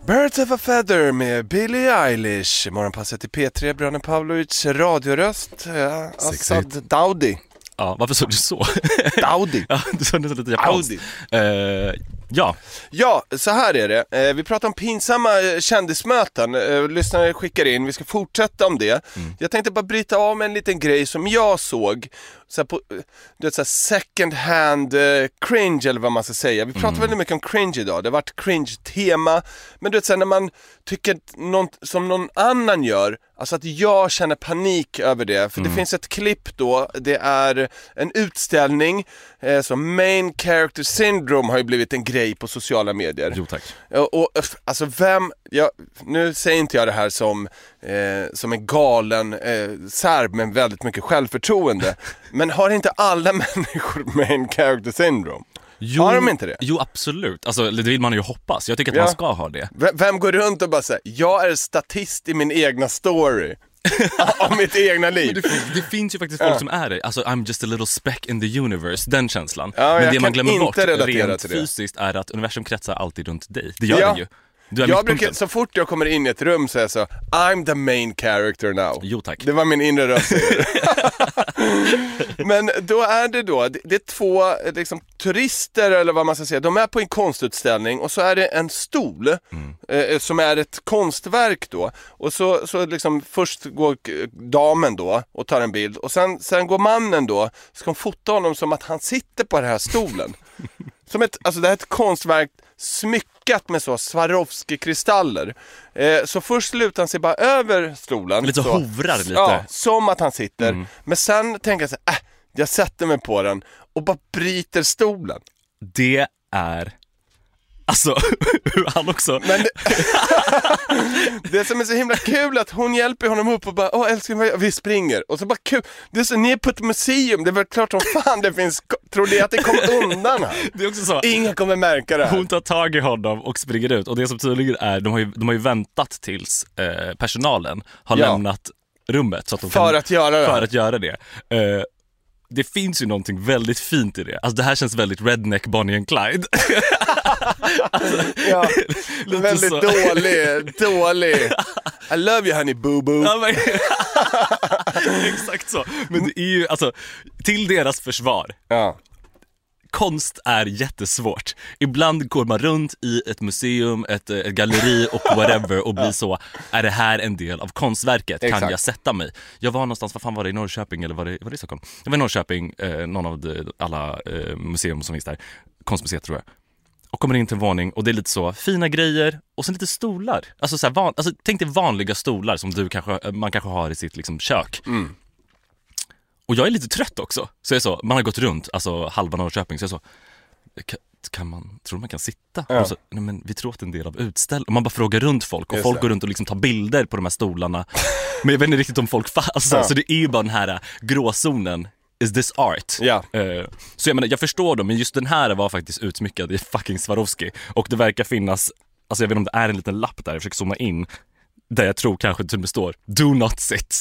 Birds of a Feather med Billie Eilish. Morgonpasset i P tre, Bröderna Pavlovic radioröst. Ja, Assad Daudi. Ja, varför sa du så? Daudi. Ja, du sa det lite japanskt. Uh, ja. Ja, så här är det. Eh, vi pratar om pinsamma kändismöten. Eh, lyssnare skickar in, vi ska fortsätta om det. Mm. Jag tänkte bara bryta av med en liten grej som jag såg. Så här på, du vet, så här second hand eh, cringe eller vad man ska säga. Vi pratar mm. väldigt mycket om cringe idag. Det har varit cringe-tema. Men du vet, så här, när man tycker något som någon annan gör, alltså att jag känner panik över det. För mm. det finns ett klipp då, det är en utställning eh, som main character syndrome har ju blivit en grej på sociala medier. Jo tack. Och, och alltså vem, jag, nu säger inte jag det här som, eh, som en galen eh, serb med väldigt mycket självförtroende. Men har inte alla människor main character syndrome? Jo, har de inte det? Jo, absolut. Alltså, det vill man ju hoppas. Jag tycker att ja. man ska ha det. V- vem går runt och bara säger, jag är statist i min egna story om mitt egna liv? Det, det finns ju faktiskt folk ja. som är det. Alltså, I'm just a little speck in the universe. Den känslan. Ja, men det man glömmer bort rent fysiskt är att universum kretsar alltid runt dig. Det gör ja. det ju. Jag brukar, så fort jag kommer in i ett rum så är jag så, I'm the main character now. Jo tack. Det var min inre röst. Men då är det då, det, det är två liksom, turister eller vad man ska säga. De är på en konstutställning och så är det en stol mm. eh, som är ett konstverk då. Och så, så liksom först går damen då och tar en bild. Och sen, sen går mannen då, ska hon fota honom som att han sitter på den här stolen. Som ett, alltså det här är ett konstverk smyckat med så Swarovski-kristaller. Eh, så först lutar han sig bara över stolen. Lite så, hovrar lite. Ja, som att han sitter. Mm. Men sen tänker jag så här, äh, jag sätter mig på den och bara bryter stolen. Det är... Alltså, han också... Men det... det som är så himla kul att hon hjälper honom upp och bara, åh älskling, vi springer. Och så bara kul, det är så, ni är på ett museum, det är väl klart som fan det finns, tror ni att det kommer undan här? Det är också så. Ingen kommer märka det här. Hon tar tag i honom och springer ut. Och det som tydligen är, de har ju, de har ju väntat tills eh, personalen har ja. lämnat rummet. Så att de för, kan, att göra det. för att göra det. Eh, det finns ju någonting väldigt fint i det. Alltså det här känns väldigt redneck Bonnie and Clyde. Alltså, ja, väldigt så. dålig, dålig. I love you honey boo boo. Ja, men, exakt så. Men det är ju, alltså, till deras försvar. Ja. Konst är jättesvårt. Ibland går man runt i ett museum, ett, ett galleri och whatever och blir ja. så, är det här en del av konstverket? Exakt. Kan jag sätta mig? Jag var någonstans, vad fan var det, i Norrköping eller var det, var det i Stockholm? Jag var i Norrköping, eh, någon av de, alla eh, museum som finns där, konstmuseet tror jag. Och kommer in till en våning och det är lite så fina grejer och sen lite stolar. Alltså, så här, van, alltså tänk dig vanliga stolar som du kanske, man kanske har i sitt liksom, kök. Mm. Och jag är lite trött också. Så jag är så, man har gått runt, alltså halva Norrköping, så jag är så, kan, kan man, tror man kan sitta? Ja. Och så, nej men vi tror att det är en del av utställningen. Och man bara frågar runt folk och Just folk det. går runt och liksom tar bilder på de här stolarna. Men jag vet inte riktigt om folk fa- alltså, ja. Så det är ju bara den här gråzonen. Is this art? Ja. Uh, så jag menar, jag förstår dem, men just den här var faktiskt utsmyckad i fucking Swarovski. Och det verkar finnas, alltså jag vet inte om det är en liten lapp där, jag försöker zooma in, där jag tror kanske till och med står do not sit.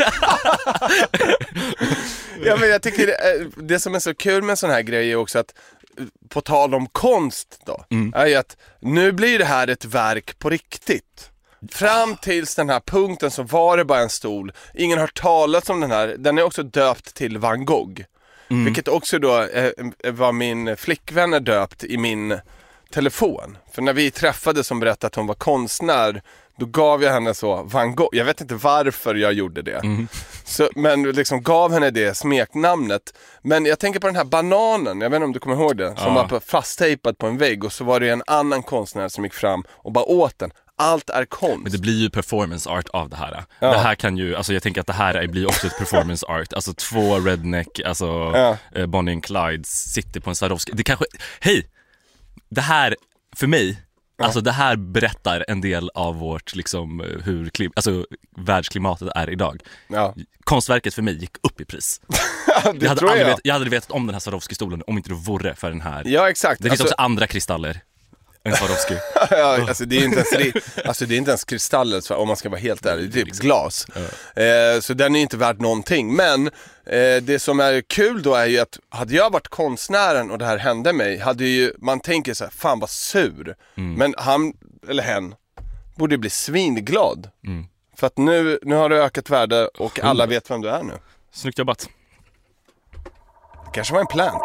Ja, men jag tycker det, det som är så kul med sån här grejer är också att, på tal om konst då, mm. är ju att nu blir det här ett verk på riktigt. Fram tills den här punkten så var det bara en stol. Ingen har talat om den här. Den är också döpt till Van Gogh. Mm. Vilket också då eh, var min flickvän är döpt i min telefon. För när vi träffades som berättade att hon var konstnär, då gav jag henne så Van Gogh. Jag vet inte varför jag gjorde det. Mm. Så, men liksom gav henne det smeknamnet. Men jag tänker på den här bananen, jag vet inte om du kommer ihåg det, som ja. var fasttejpad på en vägg. Och så var det en annan konstnär som gick fram och bara åt den. Allt är konst. Men det blir ju performance art av det här. Ja. Det här kan ju, alltså jag tänker att det här blir också ett performance art. Alltså två redneck, alltså ja. eh, Bonnie and Clyde sitter på en Swarovski. Det kanske, hej! Det här, för mig, ja. alltså det här berättar en del av vårt, liksom, hur klim, alltså, världsklimatet är idag. Ja. Konstverket för mig gick upp i pris. Ja, jag, hade aldrig vet, jag hade vetat om den här Swarovski-stolen om inte det vore för den här. Ja, exakt. Det finns alltså... också andra kristaller. En Swarovski. Ja, alltså det är inte ens, alltså det är inte ens kristaller, om man ska vara helt ärlig, det är typ glas. Ja. Eh, så den är inte värd någonting. Men eh, det som är kul då är ju att hade jag varit konstnären och det här hände mig, hade ju, man tänker så här, fan vad sur. Mm. Men han, eller hen, borde bli svinglad. Mm. För att nu, nu har du ökat värde och alla vet vem du är nu. Snyggt jobbat. Det kanske var en plant.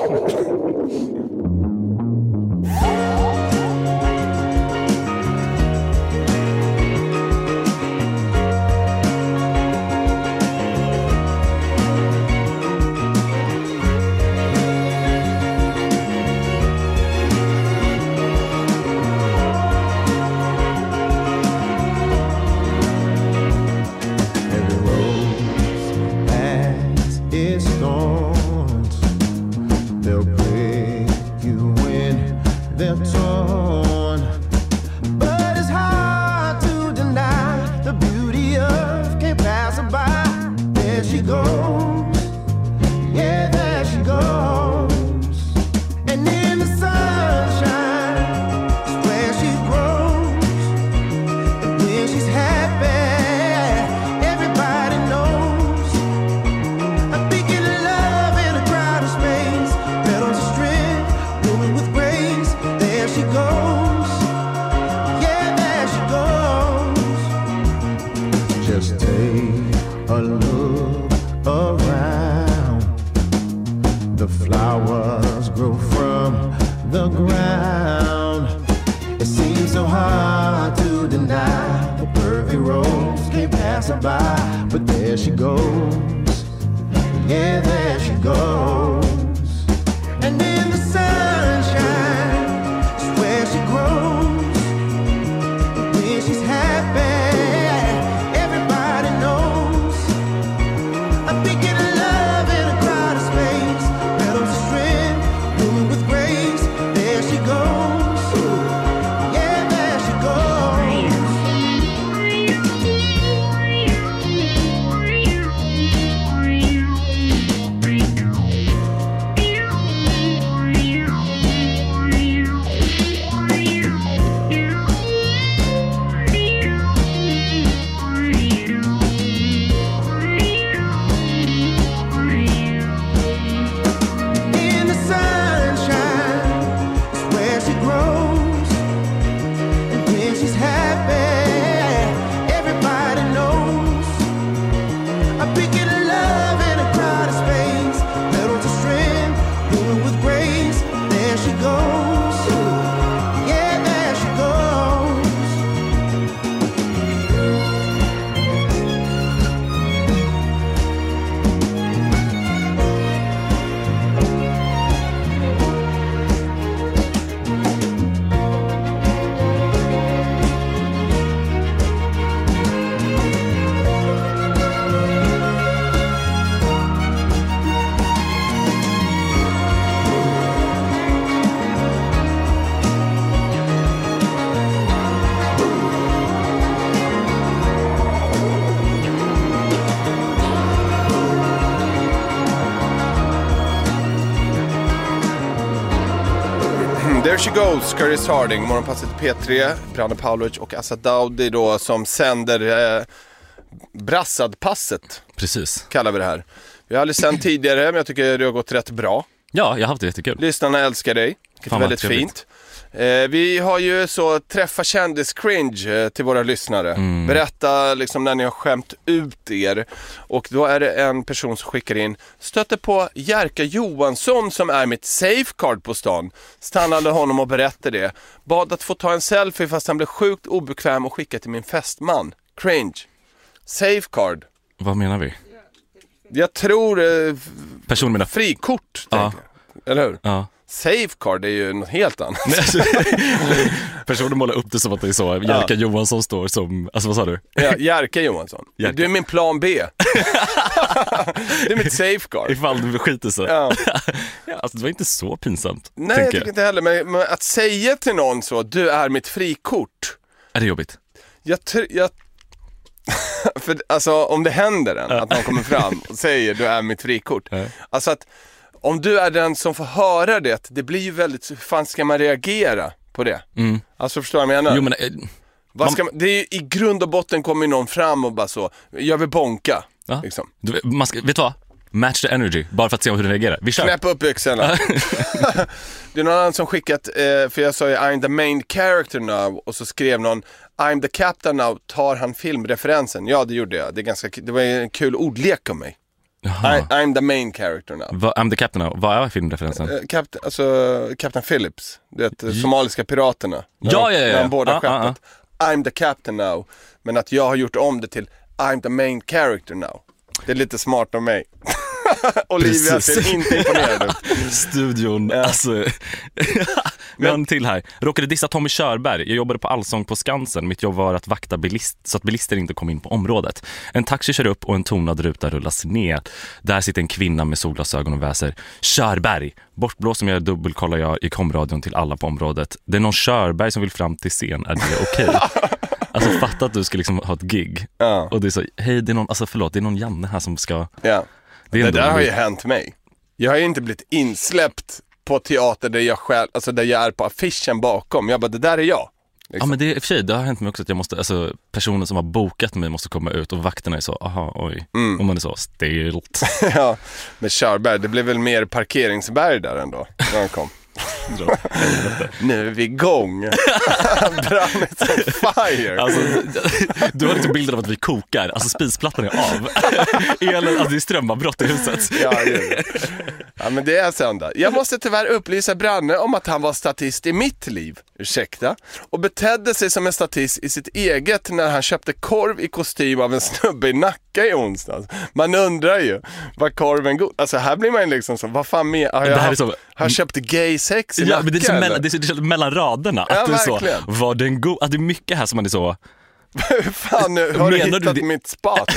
There she goes, Curtis Harding, morgonpasset P tre, Brandon Paulovic och Assa Daudi då som sänder eh, Brassadpasset. Precis. Kallar vi det här. Vi har aldrig sänt tidigare, men jag tycker det har gått rätt bra. Ja, jag har haft det jättekul. Lyssnarna älskar dig, vilket är väldigt fint. Eh, vi har ju så träffa kändis-cringe eh, till våra lyssnare. Mm. Berätta liksom när ni har skämt ut er. Och då är det en person som skickar in: stötte på Jerka Johansson som är mitt safeguard på stan. Stannade honom och berättade det. Bad att få ta en selfie fast han blev sjukt obekväm och skickade till min fästman. Cringe. Safeguard. Vad menar vi? Jag tror eh, person menar frikort. Ja. Eller hur? Ja. Safeguard är ju något helt annat. Personen målar upp det som att det är så. Jerka ja. Johansson står som, alltså vad sa du? Ja, Jerka Johansson. Jerka. Du är min plan B. Det är mitt safeguard. Ifall du skiter sig. Ja. Ja, alltså det var inte så pinsamt. Nej, jag tycker inte heller. Men, men att säga till någon så, du är mitt frikort. Är det jobbigt? Jag tror, jag... För alltså om det händer en, ja. Att någon kommer fram och säger du är mitt frikort. Ja. Alltså att om du är den som får höra det, det blir ju väldigt, hur fan ska man reagera på det? Mm. Alltså förstår jag vad jag menar? Jo, men, eh, vad ska man, det är, i grund och botten kommer någon fram och bara så, jag vill bonka. Ja. Liksom. Du, man ska, vet du vad? Match the energy, bara för att se hur den reagerar. Vi kör. Knäpp upp byxorna. Det är någon annan som skickat, eh, för jag sa ju I'm the main character now, och så skrev någon I'm the captain now, tar han filmreferensen? Ja, det gjorde jag. Det, är ganska, det var en kul ordlek om mig. I, I'm the main character now. Va, I'm the captain now. Vad är filmreferensen? Uh, Captain, alltså Captain Phillips, det är somaliska piraterna. Ja, ja, ja. När han båda ah, skeppet. Ah, ah. I'm the captain now. Men att jag har gjort om det till I'm the main character now. Det är lite smart av mig. Olivia ser inte imponerad ut. Studion, ja. Alltså. Men till här. Råkade dissa Tommy Körberg. Jag jobbade på Allsång på Skansen. Mitt jobb var att vakta bilist, så att bilister inte kom in på området. En taxi kör upp och en tonad ruta rullas ner. Där sitter en kvinna med solglasögon och väser Körberg. Bortblås som jag dubbelkollar jag i komradion till alla på området. Det är någon Körberg som vill fram till scen. Är det okej? Okay? Alltså fatta att du ska liksom ha ett gig. Ja. Och det är så, hej det är någon, alltså förlåt, det är någon Janne här som ska. Ja. Det, det där har ju hänt mig. Jag har ju inte blivit insläppt på teater där jag själv, alltså där jag är på affischen bakom. Jag bara, det där är jag. Liksom. Ja, men det är i och för sig, det har hänt mig också att jag måste, alltså personen som har bokat mig måste komma ut och vakterna är så, aha, oj. Mm. Och man är så stilt. Ja, med Körberg, det blev väl mer parkeringsberg där ändå när han kom. Nu är vi igång. Brann som fire. Alltså, du har lite bilder av att vi kokar. Alltså spisplattan är av. Elen, alltså det är strömavbrott i huset. Ja, det. Ja, men det är söndag. Jag måste tyvärr upplysa Branne om att han var statist i mitt liv. Ursäkta. Och betedde sig som en statist i sitt eget när han köpte korv i kostym av en snubbe i Nacka i onsdags. Man undrar ju vad korven går. Alltså här blir man liksom så, vad fan med? Har jag, haft, så, har jag köpt gay sex i ja, Nacka? Men det är så mellan, det är så mellan raderna. Att ja, det är så, verkligen. var den god? Att det är mycket här som man är så. Hur fan nu, har du hittat du det? mitt spat?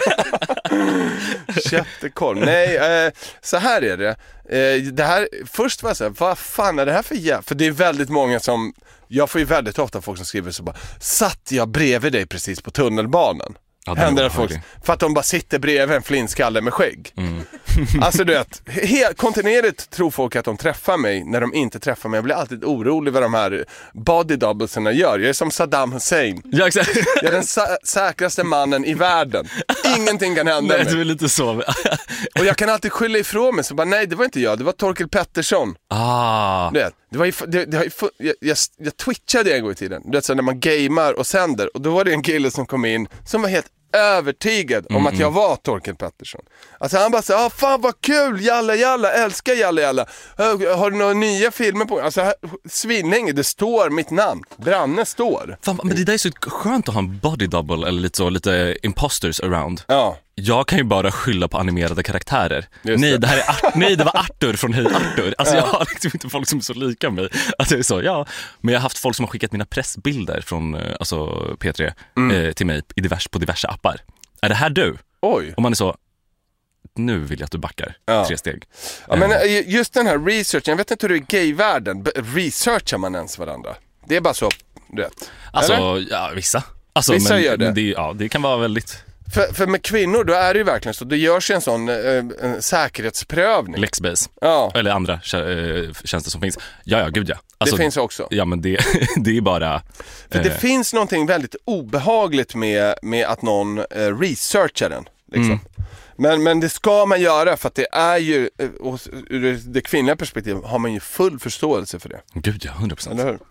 Köpte korv. Nej, eh, så här är det. Eh, det här, först var jag så här, vad fan är det här för jävla? För det är väldigt många som, jag får ju väldigt ofta folk som skriver så bara, satt jag bredvid dig precis på tunnelbanan? Ja, händer det folk, för att de bara sitter bredvid en flintskalle med skägg. Mm. Alltså du vet, helt kontinuerligt tror folk att de träffar mig när de inte träffar mig. Jag blir alltid orolig vad de här body doublesarna gör. Jag är som Saddam Hussein. Ja, exakt. Jag är den sä- säkraste mannen i världen. Ingenting kan hända nej, mig. du är lite så. Och jag kan alltid skylla ifrån mig. Så bara, nej, det var inte jag, det var Torkel Pettersson. Ah. Du vet, det var ju, det, det, jag, jag, jag twitchade en gång i tiden. Du vet, så när man gamer och sänder. Och då var det en kille som kom in som var helt övertygad om mm, att jag var Torkel Pettersson. Alltså han bara sa, ah, fan vad kul, jalla jalla, älskar jalla jalla. Har du några nya filmer på? Alltså svinlänge, det står mitt namn. Branne står. Fan, men det där är så skönt att ha en body double eller lite så, lite imposters around. Ja. Jag kan ju bara skylla på animerade karaktärer. Nej, det här är Ar- nej, det var Arthur från Hej Arthur. Alltså ja. Jag har liksom inte folk som är så lika mig. Alltså det är så, ja. Men jag har haft folk som har skickat mina pressbilder från alltså P tre mm. eh, till mig i divers, på diverse appar. Är det här du? Oj. Och man är så, nu vill jag att du backar ja. tre steg. Ja, men just den här researchen, jag vet inte hur det är i gayvärlden. Researchar man ens varandra? Det är bara så, du vet. Alltså, eller? Ja, vissa. Alltså, vissa men, gör det. Men det, ja, det kan vara väldigt... För, för med kvinnor, då är det ju verkligen så. Det görs en sån eh, en säkerhetsprövning. Lexbase. Ja. Eller andra äh, tjänster som finns. Ja, ja, gud ja. Alltså, det finns också. Ja, men det, det är bara... För äh... det finns någonting väldigt obehagligt med, med att någon äh, researchar den. Liksom. Mm. Men, men det ska man göra, för att det är ju, och ur det kvinnliga perspektivet har man ju full förståelse för det. Gud ja, hundra procent. Eller hur?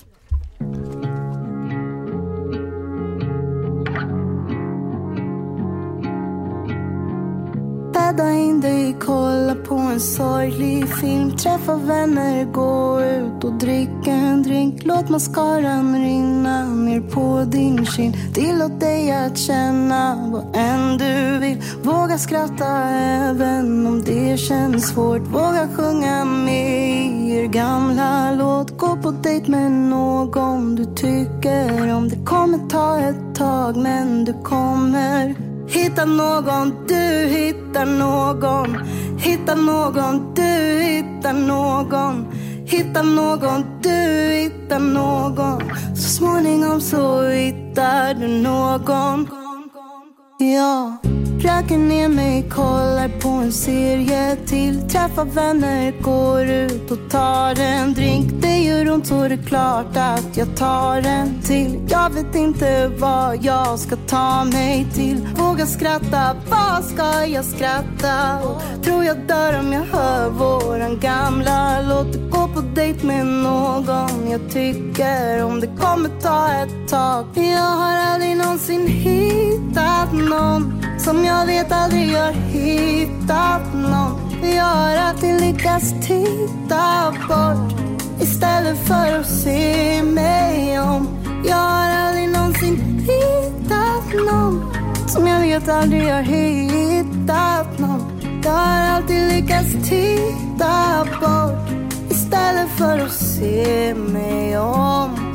Bädda in dig, kolla på en sorglig film. Träffa vänner, gå ut och dricka en drink. Låt mascaran rinna ner på din kind. Tillåt dig att känna vad än du vill. Våga skratta även om det känns svårt. Våga sjunga med i er gamla låt. Gå på dejt med någon du tycker om. Det kommer ta ett tag, men du kommer hitta någon, du hittar någon. Hitta någon, du hittar någon. Hitta någon, du hittar någon. Så småningom så hittar du någon. Ja. röker ner mig, kollar på en serie till. Träffar vänner, går ut och tar en drink. Det gör ont så det är klart att jag tar en till. Jag vet inte vad jag ska ta mig till. Våga skratta, vad ska jag skratta? Och tror jag dör om jag hör våran gamla låt. Gå på dejt med någon jag tycker om. Det kommer ta ett tag. Jag har aldrig någonsin hittat någon som jag vet aldrig har hittat någon. Jag har alltid lyckats titta bort istället för att se mig om. Jag har aldrig någonsin hittat någon som jag vet aldrig har hittat någon. Jag har alltid lyckats titta bort istället för att se mig om.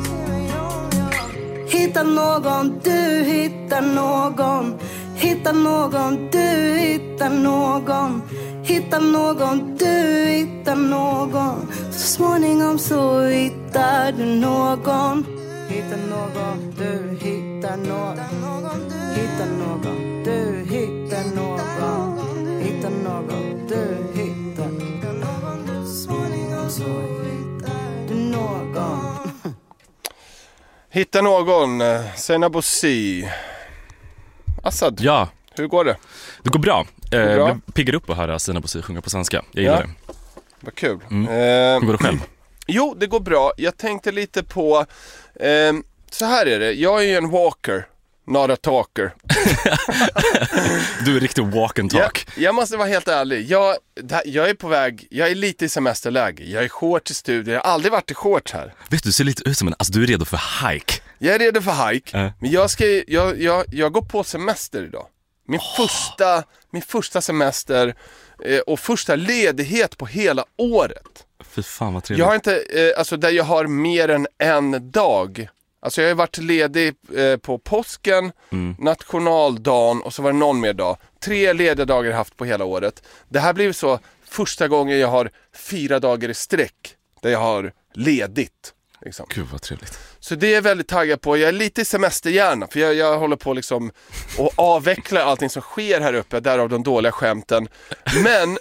Hitta någon, du hittar någon. Hitta någon, du hittar någon. Hitta någon, du hittar någon. Så småningom så hittar du någon. Hitta någon, du hittar någon. Hitta någon, du hittar någon. Hitta någon, du hittar någon. Så småningom så hittar du någon. Hitta någon, Sena Bossi. Assad, ja. Hur går det? Det går bra. Det går bra. Jag piggar upp att höra Sena Bossi sjunga på svenska. Jag gillar ja. det. Vad kul. Mm. Eh, Hur går det själv? Jo, det går bra. Jag tänkte lite på... Eh, så här är det. Jag är ju en walker, not a talker. Du är riktigt walk and talk. Jag, jag måste vara helt ärlig. Jag, jag är på väg... Jag är lite i semesterläge. Jag är shorts i studier. Jag har aldrig varit i shorts här. Vet du, du ser lite ut som en... Alltså, du är redo för hike. Jag är redo för hike. Äh. Men jag, ska, jag, jag, jag går på semester idag. Min, oh. första, min första semester eh, och första ledighet på hela året. Fy fan vad trevligt. Jag har inte, eh, alltså där jag har mer än en dag. Alltså jag har varit ledig eh, på påsken, mm. nationaldagen och så var det någon mer dag. Tre lediga dagar jag haft på hela året. Det här blir så första gången jag har fyra dagar i sträck där jag har ledigt. Liksom. Gud vad trevligt. Så det är jag väldigt taggad på. Jag är lite i semesterhjärna för jag, jag håller på liksom att avveckla allting som sker här uppe, därav de dåliga skämten. Men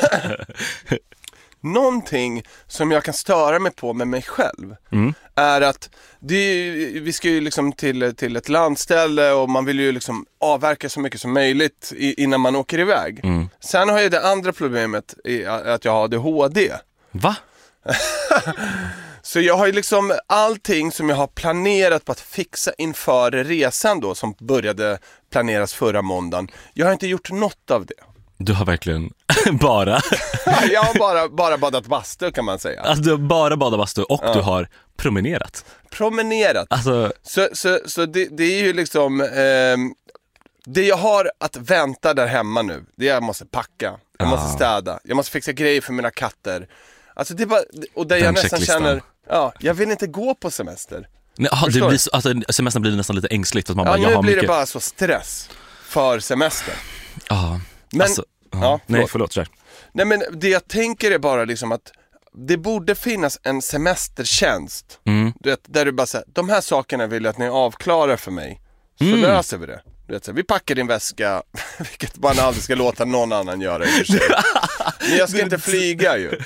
någonting som jag kan störa mig på med mig själv mm. är att det, vi ska ju liksom till, till ett landställe och man vill ju liksom avverka så mycket som möjligt innan man åker iväg. Mm. Sen har jag det andra problemet i att jag har A D H D. Va? Så jag har ju liksom allting som jag har planerat på att fixa inför resan då som började planeras förra måndagen. Jag har inte gjort något av det. Du har verkligen bara... Jag har bara, bara badat bastu kan man säga. Alltså du har bara badat bastu och ja. Du har promenerat. Promenerat. Alltså... Så, så, så det, det är ju liksom... Eh, det jag har att vänta där hemma nu, det är att jag måste packa. Jag måste städa. Jag måste fixa grejer för mina katter. Alltså det är bara... Och där jag nästan känner... Ja, jag vill inte gå på semester. Nej, aha, det blir så, alltså, semestern blir nästan lite ängsligt att man ja, bara, nu jag har blir mycket... det bara så stress för semester. Ja, men, alltså, ja, förlåt. Nej, förlåt, kör. Nej, men det jag tänker är bara liksom att det borde finnas en semestertjänst. Mm. Du vet, där du bara säger, de här sakerna vill jag att ni avklarar för mig. Så mm. löser vi det. Du vet, så, vi packar din väska, vilket man aldrig ska låta någon annan göra i och för sig. Men jag ska inte flyga ju.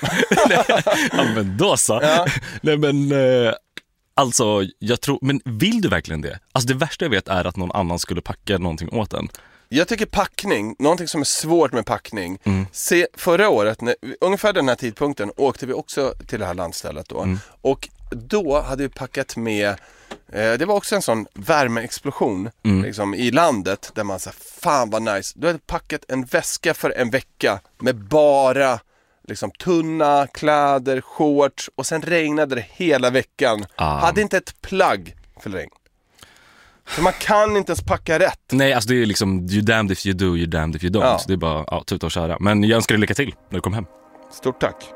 Ja, men då så. Ja. Nej, men eh, alltså, jag tror, men vill du verkligen det? Alltså det värsta jag vet är att någon annan skulle packa någonting åt en. Jag tycker packning, någonting som är svårt med packning. Mm. Se, förra året, när, ungefär den här tidpunkten, åkte vi också till det här landstället då. Mm. Och då hade vi packat med, eh, det var också en sån värmeexplosion mm. liksom, i landet. Där man sa, fan vad nice. Du hade packat en väska för en vecka med bara liksom, tunna kläder, shorts. Och sen regnade det hela veckan. Ah. Hade inte ett plagg för regn. Så man kan inte ens packa rätt. Nej, alltså det är liksom you damned if you do, you damned if you don't. Ja. Så det är bara ja, tuta och köra. Men jag önskar dig lycka till när du kommer hem. Stort tack.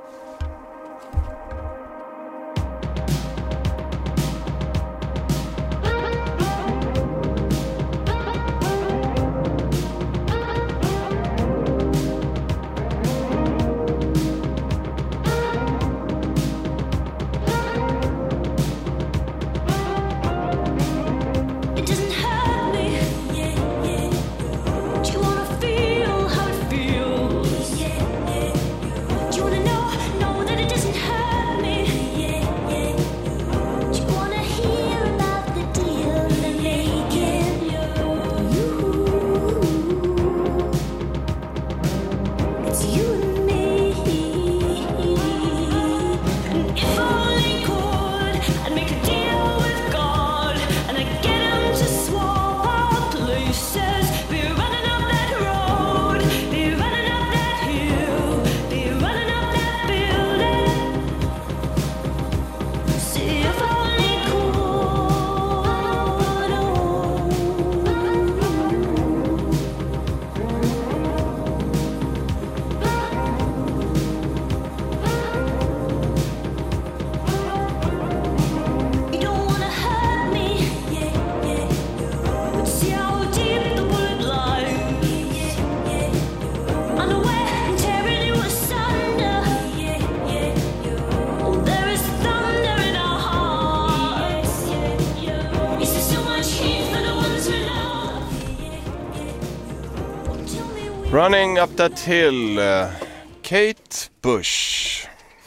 It doesn't hurt me. Yeah, yeah. Do you wanna Running Up That Hill, uh, Kate Bush.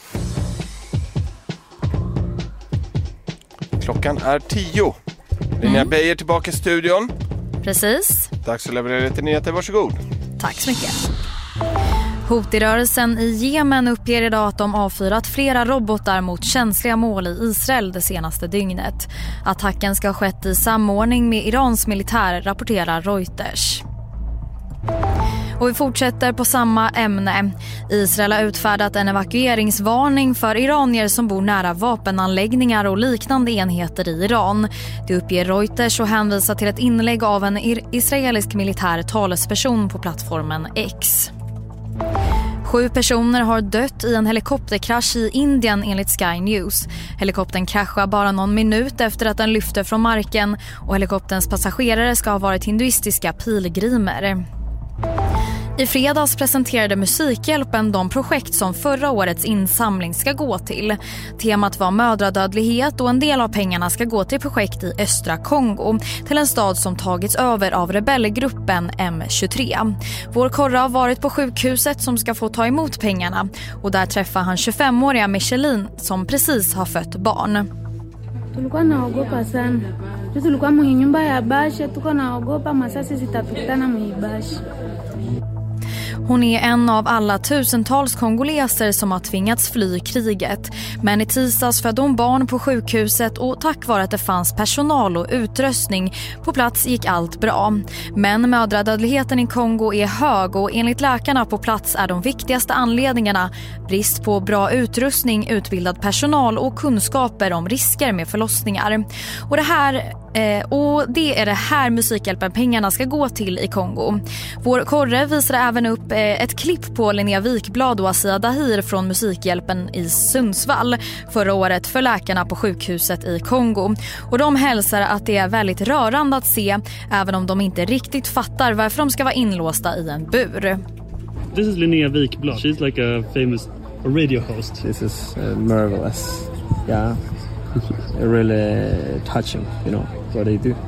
Klockan är tio. Linnea mm. Beijer tillbaka i studion. Precis. Dags att leverera lite nyheter, varsågod. Tack så mycket. Houthi-rörelsen i Jemen uppger idag att de avfyrat flera robotar mot känsliga mål i Israel det senaste dygnet. Attacken ska ha skett i samordning med Irans militär, rapporterar Reuters. Och vi fortsätter på samma ämne. Israel har utfärdat en evakueringsvarning för iranier som bor nära vapenanläggningar och liknande enheter i Iran. Det uppger Reuters och hänvisar till ett inlägg av en israelisk militär talesperson på plattformen X. Sju personer har dött i en helikopterkrasch i Indien enligt Sky News. Helikoptern kraschade bara någon minut efter att den lyfte från marken och helikopterns passagerare ska ha varit hinduistiska pilgrimer. I fredags presenterade Musikhjälpen de projekt som förra årets insamling ska gå till. Temat var mödradödlighet och en del av pengarna ska gå till projekt i östra Kongo, till en stad som tagits över av rebellgruppen M tjugotre. Vår korre har varit på sjukhuset som ska få ta emot pengarna och där träffar han tjugofemåriga Michelin som precis har fött barn. Tulikuwa naogopa sana. Tulikuwa mu nyumba ya Bashi, tuko naogopa masasi zitapitana mu Bashi. Hon är en av alla tusentals kongoleser som har tvingats fly kriget. Men i tisdags födde hon barn på sjukhuset och tack vare att det fanns personal och utrustning på plats gick allt bra. Men mödradödligheten i Kongo är hög och enligt läkarna på plats är de viktigaste anledningarna brist på bra utrustning, utbildad personal och kunskaper om risker med förlossningar. Och det här Eh, och det är det här Musikhjälpen pengarna ska gå till i Kongo. Vår korre visar även upp eh, ett klipp på Linnea Wikblad och Asia Dahir från Musikhjälpen i Sundsvall förra året för läkarna på sjukhuset i Kongo. Och de hälsar att det är väldigt rörande att se, även om de inte riktigt fattar varför de ska vara inlåsta i en bur. This is Linnea Wikblad. She's like a famous radio host. This is uh, marvelous. Yeah. Really touching, you know, what they do.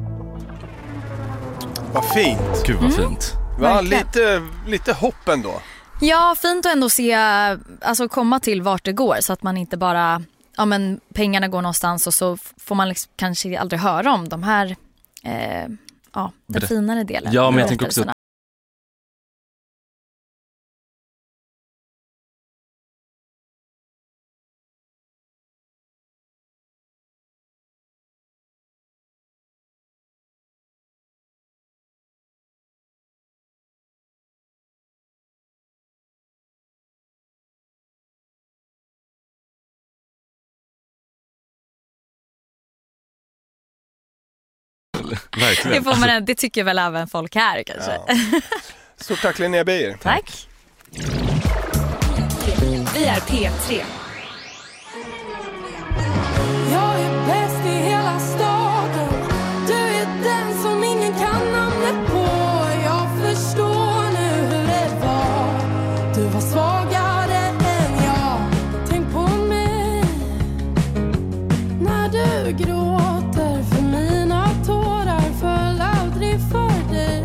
Vad fint. Gud vad fint. Mm. Va, lite, lite hopp ändå. Ja, fint att ändå se, alltså komma till vart det går så att man inte bara, ja men pengarna går någonstans och så får man liksom kanske aldrig höra om de här, eh, ja, den finare delen. Ja, men jag tänker också verkligen. Det, får man, det tycker väl även folk här kanske. Ja. Stort tack Linnea Beijer. Tack. Vi är P tre. Jag är bäst i hela staden. Du är den som ingen kan namnet på. Jag förstår nu hur det var. Du var svagare än jag. Tänk på mig när du gråter, för mina tårar föll aldrig för dig.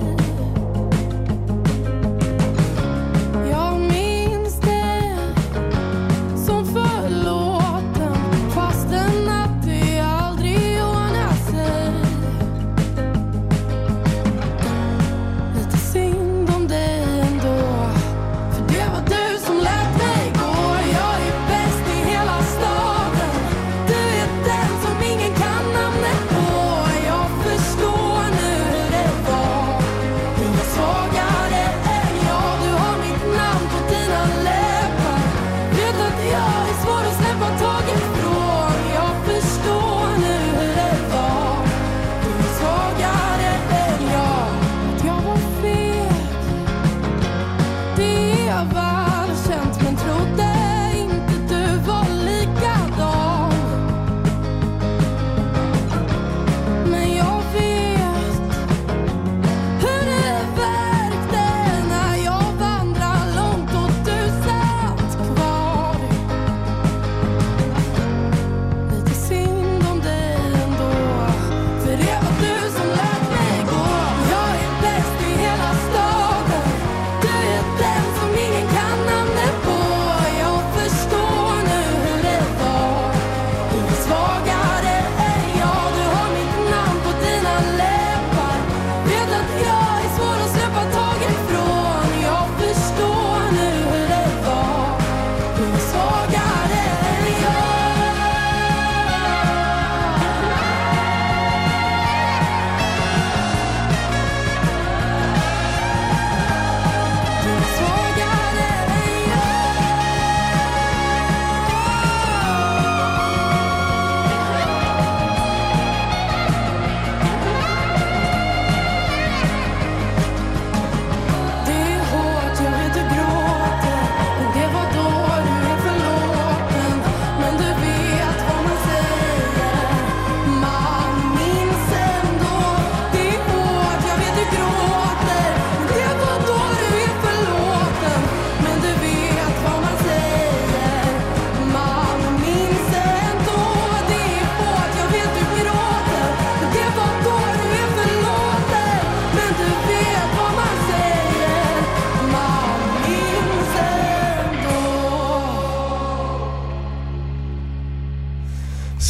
Jag minns det som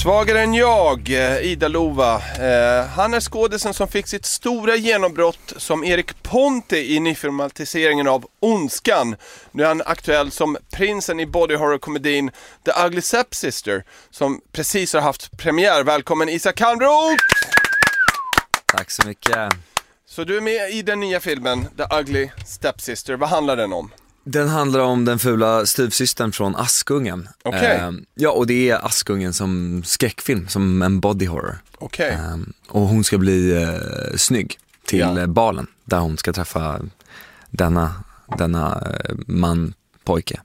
Svagare än jag, Ida Lova. Eh, han är skådisen som fick sitt stora genombrott som Erik Ponte i nyfilmatiseringen av Ondskan. Nu är han aktuell som prinsen i body horror-komedin The Ugly Stepsister, som precis har haft premiär. Välkommen Isak Kalmroth! Tack så mycket. Så du är med i den nya filmen The Ugly Stepsister. Vad handlar den om? Den handlar om den fula styvsystern från Askungen. Okej. Eh, ja, och det är Askungen som skräckfilm, som en body horror. Okej. Eh, och hon ska bli eh, snygg till Ja. eh, balen, där hon ska träffa denna, denna eh, man, pojke.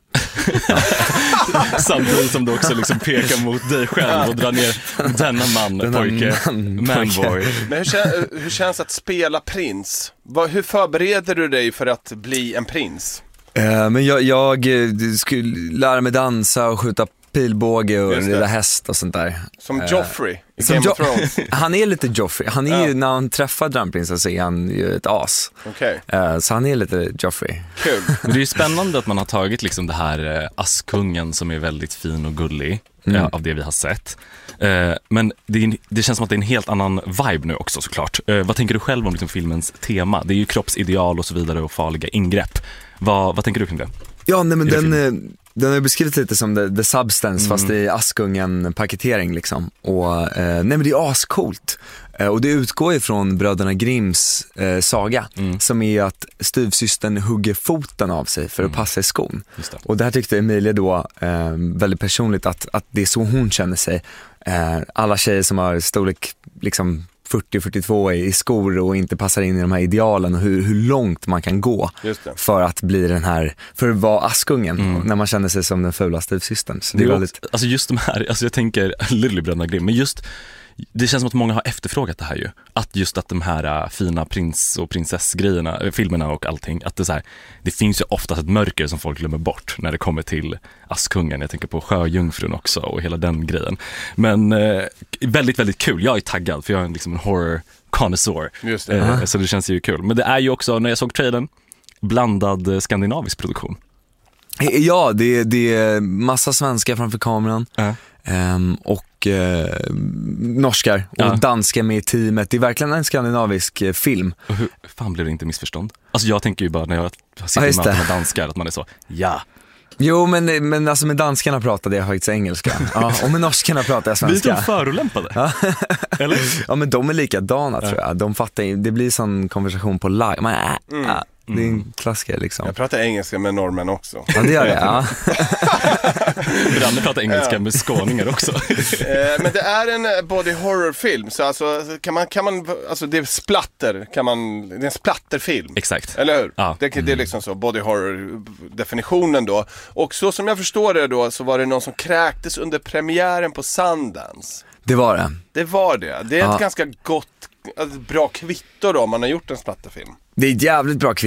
Samtidigt som du också liksom pekar mot dig själv och drar ner denna man, Denna pojke, man, manboy. Men hur, kän- hur känns att spela prins? Vad, hur förbereder du dig för att bli en prins? Eh, men jag, jag eh, skulle lära mig dansa och skjuta pilbåge och Just det. rida häst och sånt där. Som Eh, Joffrey i som Game of Jo- Thrones. Han är lite Joffrey. Han är Ja. ju, när han träffar drömprinsen så är han ju ett as. Okej, Eh, så han är lite Joffrey. kul. Men det är ju spännande att man har tagit liksom det här eh, Askungen som är väldigt fin och gullig Mm. eh, av det vi har sett. Eh, men det, är, en- det känns som att det är en helt annan vibe nu också såklart. Eh, vad tänker du själv om liksom filmens tema? Det är ju kroppsideal och så vidare och farliga ingrepp. Vad, vad tänker du kring det? Ja, nej, men I det den, eh, den har ju beskrivits lite som the, the substance, Mm. fast i Askungen-paketering liksom. Och eh, nej, men det är ascoolt. Eh, och det utgår ifrån bröderna Grimms eh, saga, Mm. som är att styvsystern hugger foten av sig för att Mm. passa i skon. Just det. Och det här tyckte Emilia då eh, väldigt personligt, att, att det är så hon känner sig. Eh, alla tjejer som har storlek liksom fyrtio fyrtiotvå i, i skor och inte passar in i de här idealen, och hur, hur långt man kan gå Just det. för att bli den här, för att vara Askungen, Mm. när man känner sig som den fula styvsystern. Så det är Jo, väldigt... alltså just de här, alltså jag tänker Lily Bröderna Grimm, men just det känns som att många har efterfrågat det här ju. Att just att de här äh, fina prins- och prinsessgrejerna, äh, filmerna och allting, att det, så här, det finns ju oftast ett mörker som folk glömmer bort när det kommer till Askungen. Jag tänker på Sjöjungfrun också och hela den grejen. Men äh, väldigt, väldigt kul. Jag är taggad för jag är liksom en horror connoisseur. Just det. Äh, så det känns ju kul. Men det är ju också, när jag såg trailern, blandad äh, skandinavisk produktion. Ja, det, det är massa svenskar framför kameran. Ja. Ehm, och eh, norskar och Ja. danskar med i teamet. Det är verkligen en skandinavisk eh, film. Och hur fan blev det inte missförstånd? Alltså jag tänker ju bara när jag Ja, sitter just med det. med danskar att man är så, ja. Jo, men, men alltså med danskarna pratade jag faktiskt engelska. Ja, och med norskarna pratade jag svenska. Vi är de förolämpade. Ja. Eller? Ja, men de är likadana tror jag. De fattar ju- det blir sån konversation på live. Man, äh, Mm. äh, det är en klassiker liksom. Jag pratar engelska med norrmän också. Ja, det gör det. Ja. Branne pratar engelska Ja. med skåningar också. Eh, men det är en eh, body horror-film, så alltså kan man, kan man, alltså det är splatter, kan man, det är en splatterfilm. Exakt. Eller hur? Ja. Det, det är liksom så, body horror-definitionen då. Och så som jag förstår det då, så var det någon som kräktes under premiären på Sundance. Det var det. Det var det. Det är ett Ja. ganska gott, alltså, bra kvitto då om man har gjort en splatterfilm. Det är ett jävligt bra kvitto.